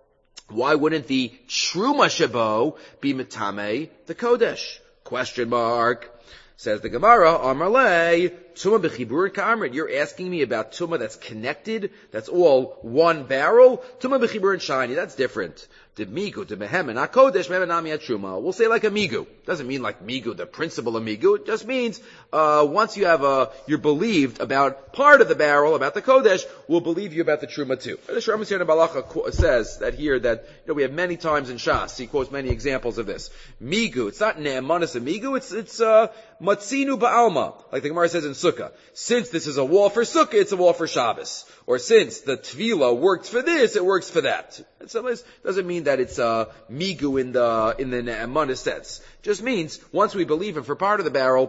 why wouldn't the truma shabo be matame the kodesh? Question mark. Says the Gemara, Amarle, Tuma b'chibur ka'amrit. You're asking me about Tuma that's connected, that's all one barrel? Tuma b'chibur and shiny, that's different. The migu, the mehem, and hakodesh, mehem nami truma. We'll say like a migu. Doesn't mean like migu, the principle of migu. It just means, uh, once you have a, you're believed about part of the barrel, about the kodesh, we'll believe you about the truma too. The Shramis here in Balacha says that here that, you know, we have many times in Shas, he quotes many examples of this. Migu, it's not ne'emanis a migu, it's, it's, uh, matzinu ba'alma, like the Gemara says in Sukkah. Since this is a wall for Sukkah, it's a wall for Shabbos. Or since the Tvila worked for this, it works for that. It doesn't mean that it's uh, migu in the in the Ne'emanah sense. Just means once we believe him for part of the barrel,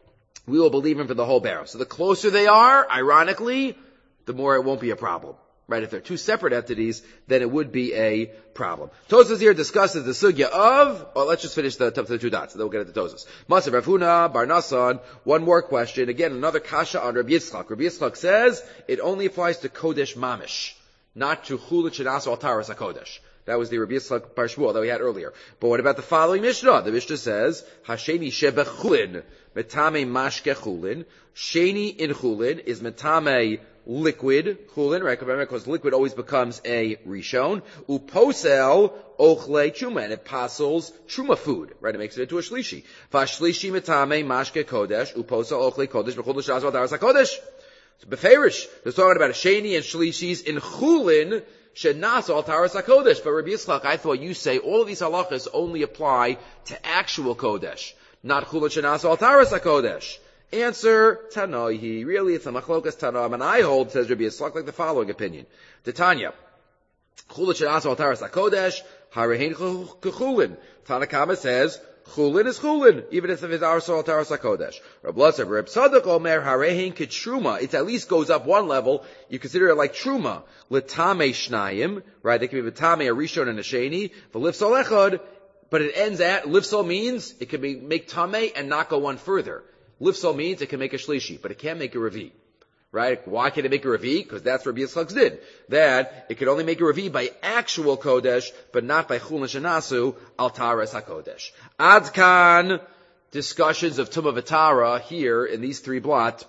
we will believe him for the whole barrel. So the closer they are, ironically, the more it won't be a problem. Right? If they're two separate entities, then it would be a problem. Tosas here discusses the sugya of, oh, let's just finish the, the two dots, and then we'll get into Tosas. Masav Rav Huna, Bar Nasan, one more question. Again, another kasha on Rabbi Yitzchak. Rabbi Yitzchak says it only applies to Kodesh Mamish, not to Chulit Shenas or Taras HaKodesh. That was the Rabbi Yitzchak Bar Shmuel that we had earlier. But what about the following Mishnah? The Mishnah says, Hasheni Shebechulin, Metame Mashke Chulin. Sheni in Chulin is Metame liquid chulin, right? Because liquid always becomes a rishon. Uposel ochle truma, and it pasels truma food, right? It makes it into a shlishi. Vashlishi metame mashke kodesh. Uposel ochle kodesh. B'chol l'shaz v'daras hakodesh. So beferish, they're talking about a sheni and shlishis in chulin. Shenas al taras hakodesh. But Rabbi Yitzchak, I thought you say all of these halachas only apply to actual kodesh, not chulin shenas al taras hakodesh. Answer, Tanoi. Really, it's a machlokas Tanoim, and I hold, says Rabbi Yitzchak, like the following opinion. Titania. Chulin shenas al taras hakodesh, harehin chulin. Tanakama says, chulin is chulin, even if it's our al taras hakodesh. Reb Lazar, Reb Tzadok omer, harehin ketruma. It at least goes up one level. You consider it like truma. L'tame shnayim, right? They can be l'tame a rishon and a sheni. V'lifsol echad, but it ends at, lifsol means, it can be, make tame and not go one further. Lifsal means it can make a shlishi, but it can't make a revi. Right? Why can it make a revi? Because that's what Rabbi Yitzchak did. That it could only make a revi by actual kodesh, but not by chulin shenasu al taras hakodesh. Adkan, discussions of Tumah V'Tara here in these three blot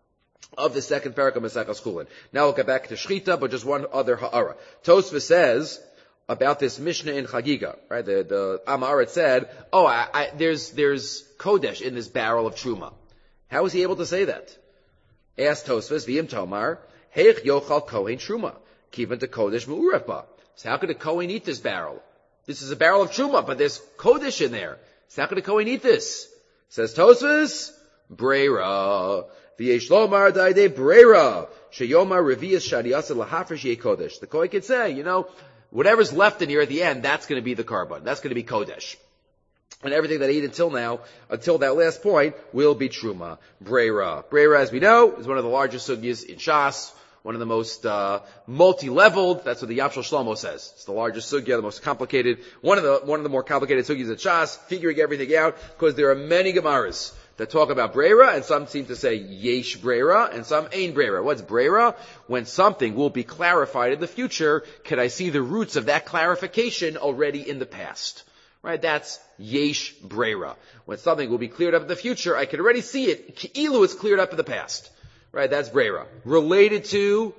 of the second parak of Maseches Chulin. Now we'll get back to Shchita, but just one other ha'ara. Tosfos says about this Mishnah in Chagiga, right? The, the Amaret said, oh, I, I, there's, there's kodesh in this barrel of truma. How was he able to say that? Asked Tosfos, V'im Tomar, Heich yochal kohen truma, kivan to kodesh me'uref ba. So how could a kohen eat this barrel? This is a barrel of truma, but there's kodesh in there. So how could a kohen eat this? Says Tosfos, Breira. V'yesh lomar daide breira. Sheyomar revias shadiyasa lahafresh ye kodesh. The kohen could say, you know, whatever's left in here at the end, that's going to be the carbon. That's going to be kodesh. And everything that I eat until now, until that last point, will be truma. Breira. Breira, as we know, is one of the largest sugyas in Shas. One of the most uh, multi-leveled. That's what the Yam Shel Shlomo says. It's the largest sugya, the most complicated. One of the one of the more complicated sugyas at Shas, figuring everything out, because there are many Gemaras that talk about Breira, and some seem to say Yesh Breira, and some Ein Breira. What's Breira? When something will be clarified in the future, can I see the roots of that clarification already in the past? Right? That's Yesh Breira. When something will be cleared up in the future, I can already see it. Ki'ilu is cleared up in the past. Right? That's Breira. Related to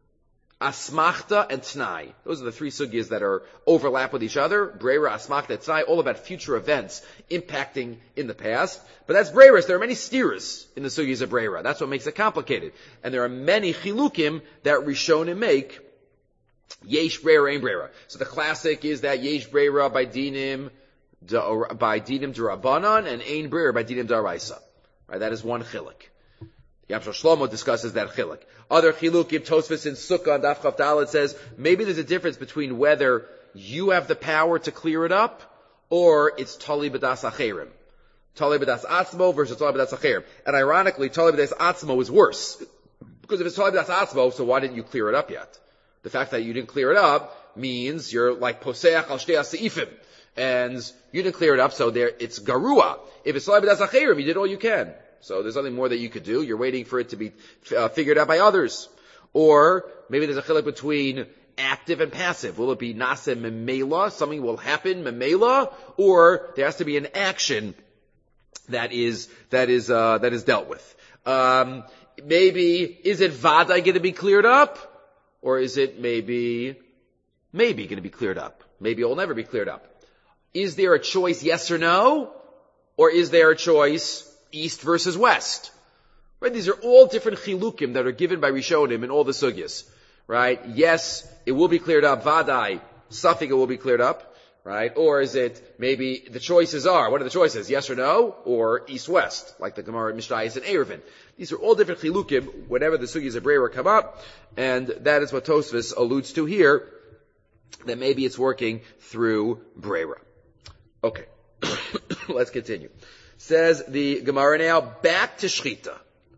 Asmachta and Tnai. Those are the three sugyas that are overlap with each other. Breira, Asmachta, Tnai, all about future events impacting in the past. But that's Breira. There are many steers in the sugyas of Breira. That's what makes it complicated. And there are many chilukim that Rishonim make. Yesh Breira, Ein Breira. So the classic is that Yesh Breira by Dinim, by Dinim D'Rabbanan, and Ein Breira by Dinim D'Oraisa. Right? That is one chiluk. Yam Shel Shlomo discusses that chiluk. Other chilukim, Tosfos in Sukkah and Daf Chav Dalet says, maybe there's a difference between whether you have the power to clear it up, or it's Tali B'das Acherim. Tali B'das Atzmo versus Tali B'das Acherim. And ironically, Tali B'das Atzmo is worse. Because if it's Tali B'das Atzmo, so why didn't you clear it up yet? The fact that you didn't clear it up means you're like Poseach al Shtei Seifim. And you didn't clear it up, so there, it's Garua. If it's Tali B'das Acherim, you did all you can. So there's nothing more that you could do. You're waiting for it to be uh, figured out by others. Or maybe there's a chiluk between active and passive. Will it be nase memela? Something will happen memela, or there has to be an action that is that is uh, that is dealt with. Um, maybe is it vaday going to be cleared up, or is it maybe maybe going to be cleared up? Maybe it will never be cleared up. Is there a choice, yes or no, or is there a choice? East versus west. Right? These are all different chilukim that are given by Rishonim in all the sugyas. Right? Yes, it will be cleared up. Vadai, Safik, it will be cleared up. Right? Or is it, maybe the choices are, what are the choices? Yes or no? Or east-west, like the Gemara Mishnayos and Eruvin. These are all different chilukim whenever the sugyas of Breira come up, and that is what Tosfos alludes to here, that maybe it's working through Breira. Okay. Let's continue. Says the Gemara now, back to Shchita.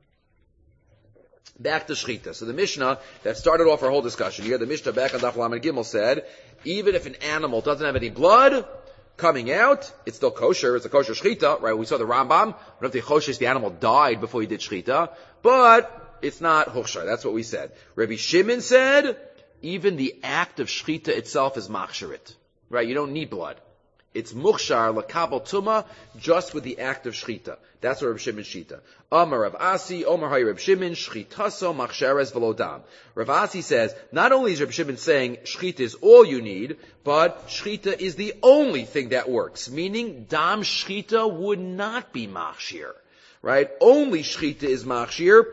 Back to Shchita. So the Mishnah that started off our whole discussion, you had the Mishnah back on Daf Lamed Gimel said, even if an animal doesn't have any blood coming out, it's still kosher, it's a kosher Shchita, right? We saw the Rambam, but if the Choshes, the animal died before he did Shchita, but it's not Hochshar, that's what we said. Rabbi Shimon said, even the act of Shchita itself is Machsharit. Right? You don't need blood. It's mukhshar lakabel tuma just with the act of shchita. That's what Reb Shimon shita. Amar Rav Asi, Omar Hay Reb Shimon, shchitaso machsheres velodam. Rav Asi says, not only is Reb Shimon saying shchita is all you need, but shchita is the only thing that works. Meaning, dam shchita would not be machshir. Right? Only shchita is machshir,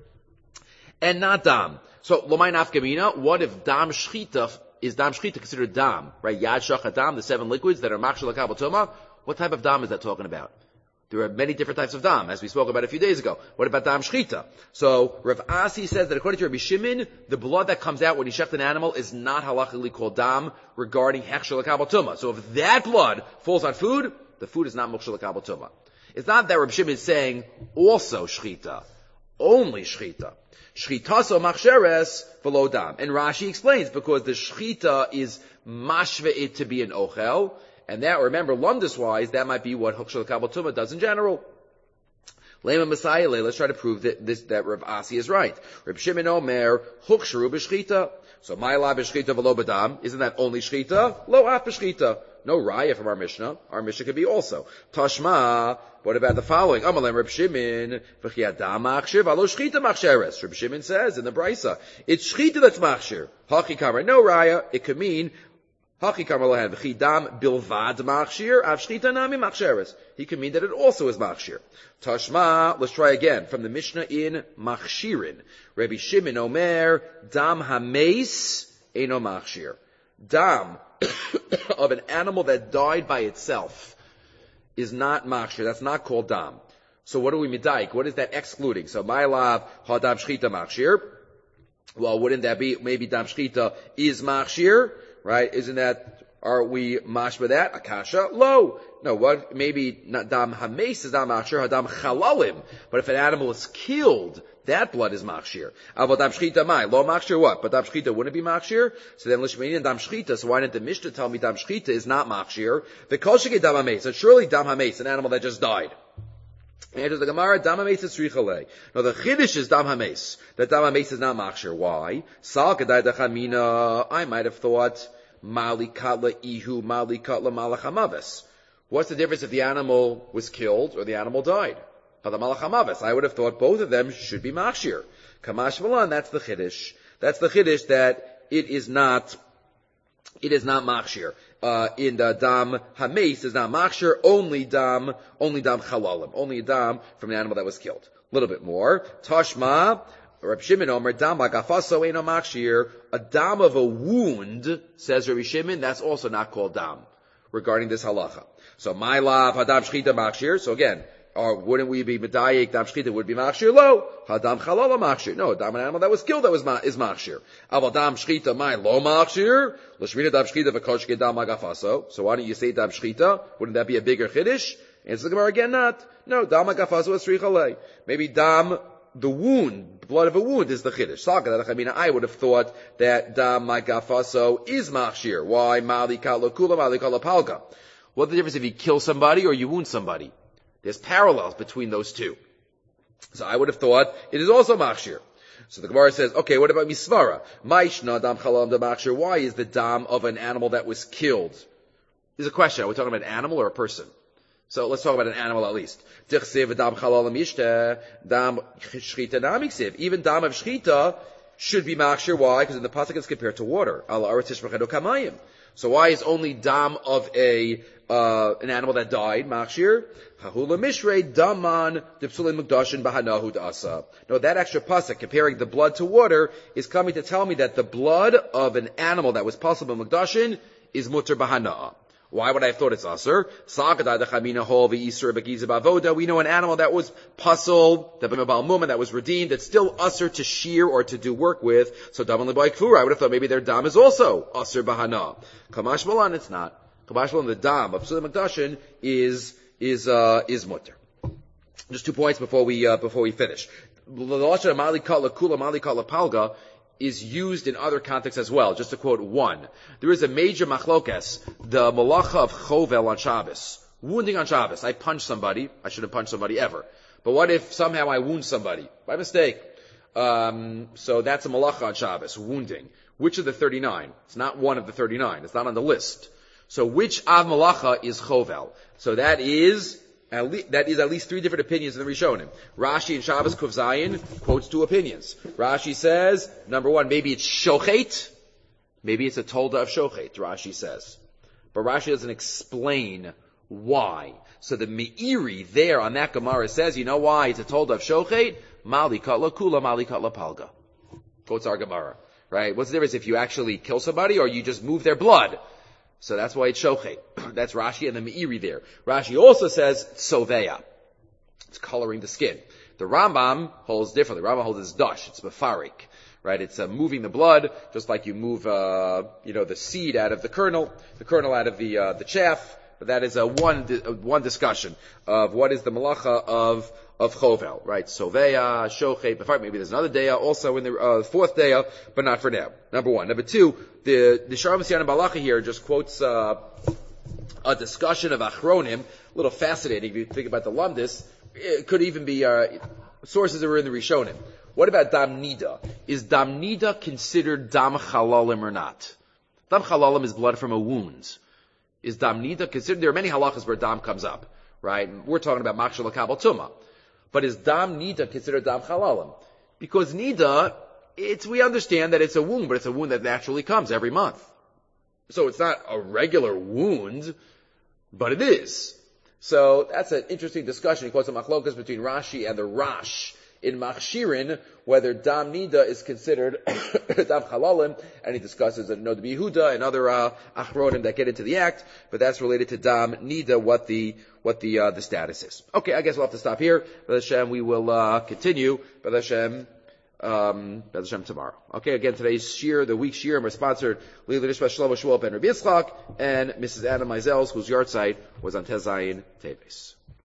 and not dam. So, lomay nafkamina, what if dam shchita is dam shchita considered dam, right? Yad shach dam, the seven liquids that are machshir lakabel tuma. What type of dam is that talking about? There are many different types of dam, as we spoke about a few days ago. What about dam shchita? So, Rav Asi says that according to Rabbi Shimon, the blood that comes out when you shecht an animal is not halachically called dam regarding hechshir lakabel tuma. So if that blood falls on food, the food is not machshir lakabel tuma. It's not that Rabbi Shimon is saying also shchita, only shchita. Shchitaso machsheres v'lo dam. And Rashi explains, because the shchita is mashve it to be an ochel, and that, remember, lumdus-wise, that might be what Hukshel Kabal Tumah does in general. Lema Messiah, let's try to prove that this, that Rav Asi is right. Rav Shimon Omer, Huksharu b'shchita. So, Ma'ila b'shchita v'lo b'dam. Isn't that only shchita? Lo af b'shchita. No raya from our Mishnah. Our Mishnah could be also. Tashma, what about the following? Amalem Rav Shimon, v'chiyadam machshir, v'alo shchita machsheres. Rav Shimon says in the Brisa, it's shchita that's machshir. Haki kamar, no raya. It could mean, Haki kamar lohan, v'chidam bilvad machshir, av shchita nami machsheres. He could mean that it also is machshir. Tashma, let's try again, from the Mishnah in Machshirin. Rabbi Shimon Omer, dam hameis, eno machshir. Dam of an animal that died by itself is not machshir. That's not called dam. So what do we midaik? What is that excluding? So ma'alav hadam shchita machshir. Well, wouldn't that be maybe dam shchita is machshir, right? Isn't that, are we mashba that? Akasha? Lo. No, what, maybe not dam hames is dam machshir, hadam chalalim. But if an animal is killed, that blood is machshir. Avo dam shchita mai, lo machshir what? But dam shchita wouldn't be machshir? So then lishmein dam shchita, so why didn't the Mishnah tell me dam shchita is not machshir? The kol sheke dam hametz, so surely dam hametz, an animal that just died. Answers the Gemara, dam hametz is tzricha. Now the chiddush is dam hametz, that dam hametz is not machshir. Why? Sal kedai dachamina, I might have thought, mali katla ihu, mali katla malachamavis. What's the difference if the animal was killed or the animal died? I would have thought both of them should be machshir. Kamash Malan, that's the chiddush. That's the chiddush that it is not, it is not machshir. Uh, in the dam hameis is not machshir, only dam, only dam chalalim, only dam from an animal that was killed. A little bit more. Tashma, Reb Shimon Omer, dam agafaso eino machshir. A dam of a wound, says Reb Shimon, that's also not called dam, regarding this halacha. So, my lav, hadam shchita machshir. So again, or wouldn't we be medayik dam shchita would be machshir? Lo, hadam chalala machshir. No, dam an animal that was killed that was ma, is machshir. Aval dam shchita my lo machshir. L'shmina dam shchita v'koshke dam agafaso. So why don't you say dam shchita? Wouldn't that be a bigger chiddush? Answer the Gemara again, not. No, dam agafaso is srichalei. Maybe dam, the wound, blood of a wound is the chiddush. I mean, I would have thought that dam agafaso is machshir. Why? Mali kala kula, mali kala palga. What's the difference if you kill somebody or you wound somebody? There's parallels between those two. So I would have thought it is also machshir. So the Gemara says, okay, what about misvara? Maishna dam chalam da machshir. Why is the dam of an animal that was killed? There's a question. Are we talking about an animal or a person? So let's talk about an animal at least. Even dam of shchita should be machshir. Why? Because in the pasuk it's compared to water. So why is only dam of a uh, an animal that died machshir? Hahula mishrei daman dipsulin mukdashin bahanahu da'asa. No, that extra pasuk comparing the blood to water is coming to tell me that the blood of an animal that was possible mukdashin is mutter bahana. Why would I have thought it's aser? We know an animal that was puzzled, that was redeemed, that's still aser to shear or to do work with. So daman lebai kfura, I would have thought maybe their dam is also aser bahana. Kamash malan, it's not. Kamash malan, the dam of Psulim Makdashin is is uh, is mutter. Just two points before we uh, before we finish. The lashon mali kala kula mali kala palga is used in other contexts as well. Just to quote one, there is a major machlokes, the malacha of chovel on Shabbos, wounding on Shabbos. I punch somebody. I shouldn't punch somebody ever. But what if somehow I wound somebody by mistake? Um, so that's a malacha on Shabbos, wounding. Which of the thirty-nine? It's not one of the thirty-nine. It's not on the list. So which av malacha is chovel? So that is At least, that is at least three different opinions in the Rishonim. Rashi in Shabbos Kuf Zayin quotes two opinions. Rashi says, number one, maybe it's shochet. Maybe it's a tolda of shochet, Rashi says. But Rashi doesn't explain why. So the Meiri there on that Gemara says, you know why it's a tolda of shochet? Mali katla kula, mali katla palga. Quotes our Gemara. Right? What's the difference if you actually kill somebody or you just move their blood? So that's why it's shochet. That's Rashi and the Meiri there. Rashi also says soveya. It's coloring the skin. The Rambam holds differently. Rambam holds it's dash. It's mefarik. Right? It's uh, moving the blood, just like you move, uh, you know, the seed out of the kernel, the kernel out of the, uh, the chaff. But that is a one, uh, one discussion of what is the malacha of, of chovel, right? Soveya, shochet, mefarik. Maybe there's another daya also in the, uh, fourth daya, but not for now. Number one. Number two, the, the Sharm Siyan Balacha here just quotes, uh, a discussion of Achronim, a little fascinating if you think about the Lumdis. It could even be, uh, sources that were in the Rishonim. What about Dam Nida? Is Dam Nida considered Dam Chalalim or not? Dam Chalalim is blood from a wound. Is Dam Nida considered? There are many halachas where Dam comes up, right? We're talking about Makshal Kabal Tuma. But is Dam Nida considered Dam Chalalim? Because Nida, it's, we understand that it's a wound, but it's a wound that naturally comes every month. So it's not a regular wound, but it is. So that's an interesting discussion. He quotes a machlokas between Rashi and the Rash in Machshirin, whether Dam Nida is considered Dam Chalalim, and he discusses a Nod Yehuda and other uh, Achronim that get into the act, but that's related to Dam Nida, what the what the uh, the status is. Okay, I guess we'll have to stop here. B'ez Hashem, we will uh, continue. B'ez Hashem, um, B'ez Hashem tomorrow. Okay, again, today's shir, the week's shir, we're sponsored Lili Nishma Shlomo Shmuel ben Rabbi Yitzchak and Missus Anna Meisels, whose yard site was on Tezayin Teves.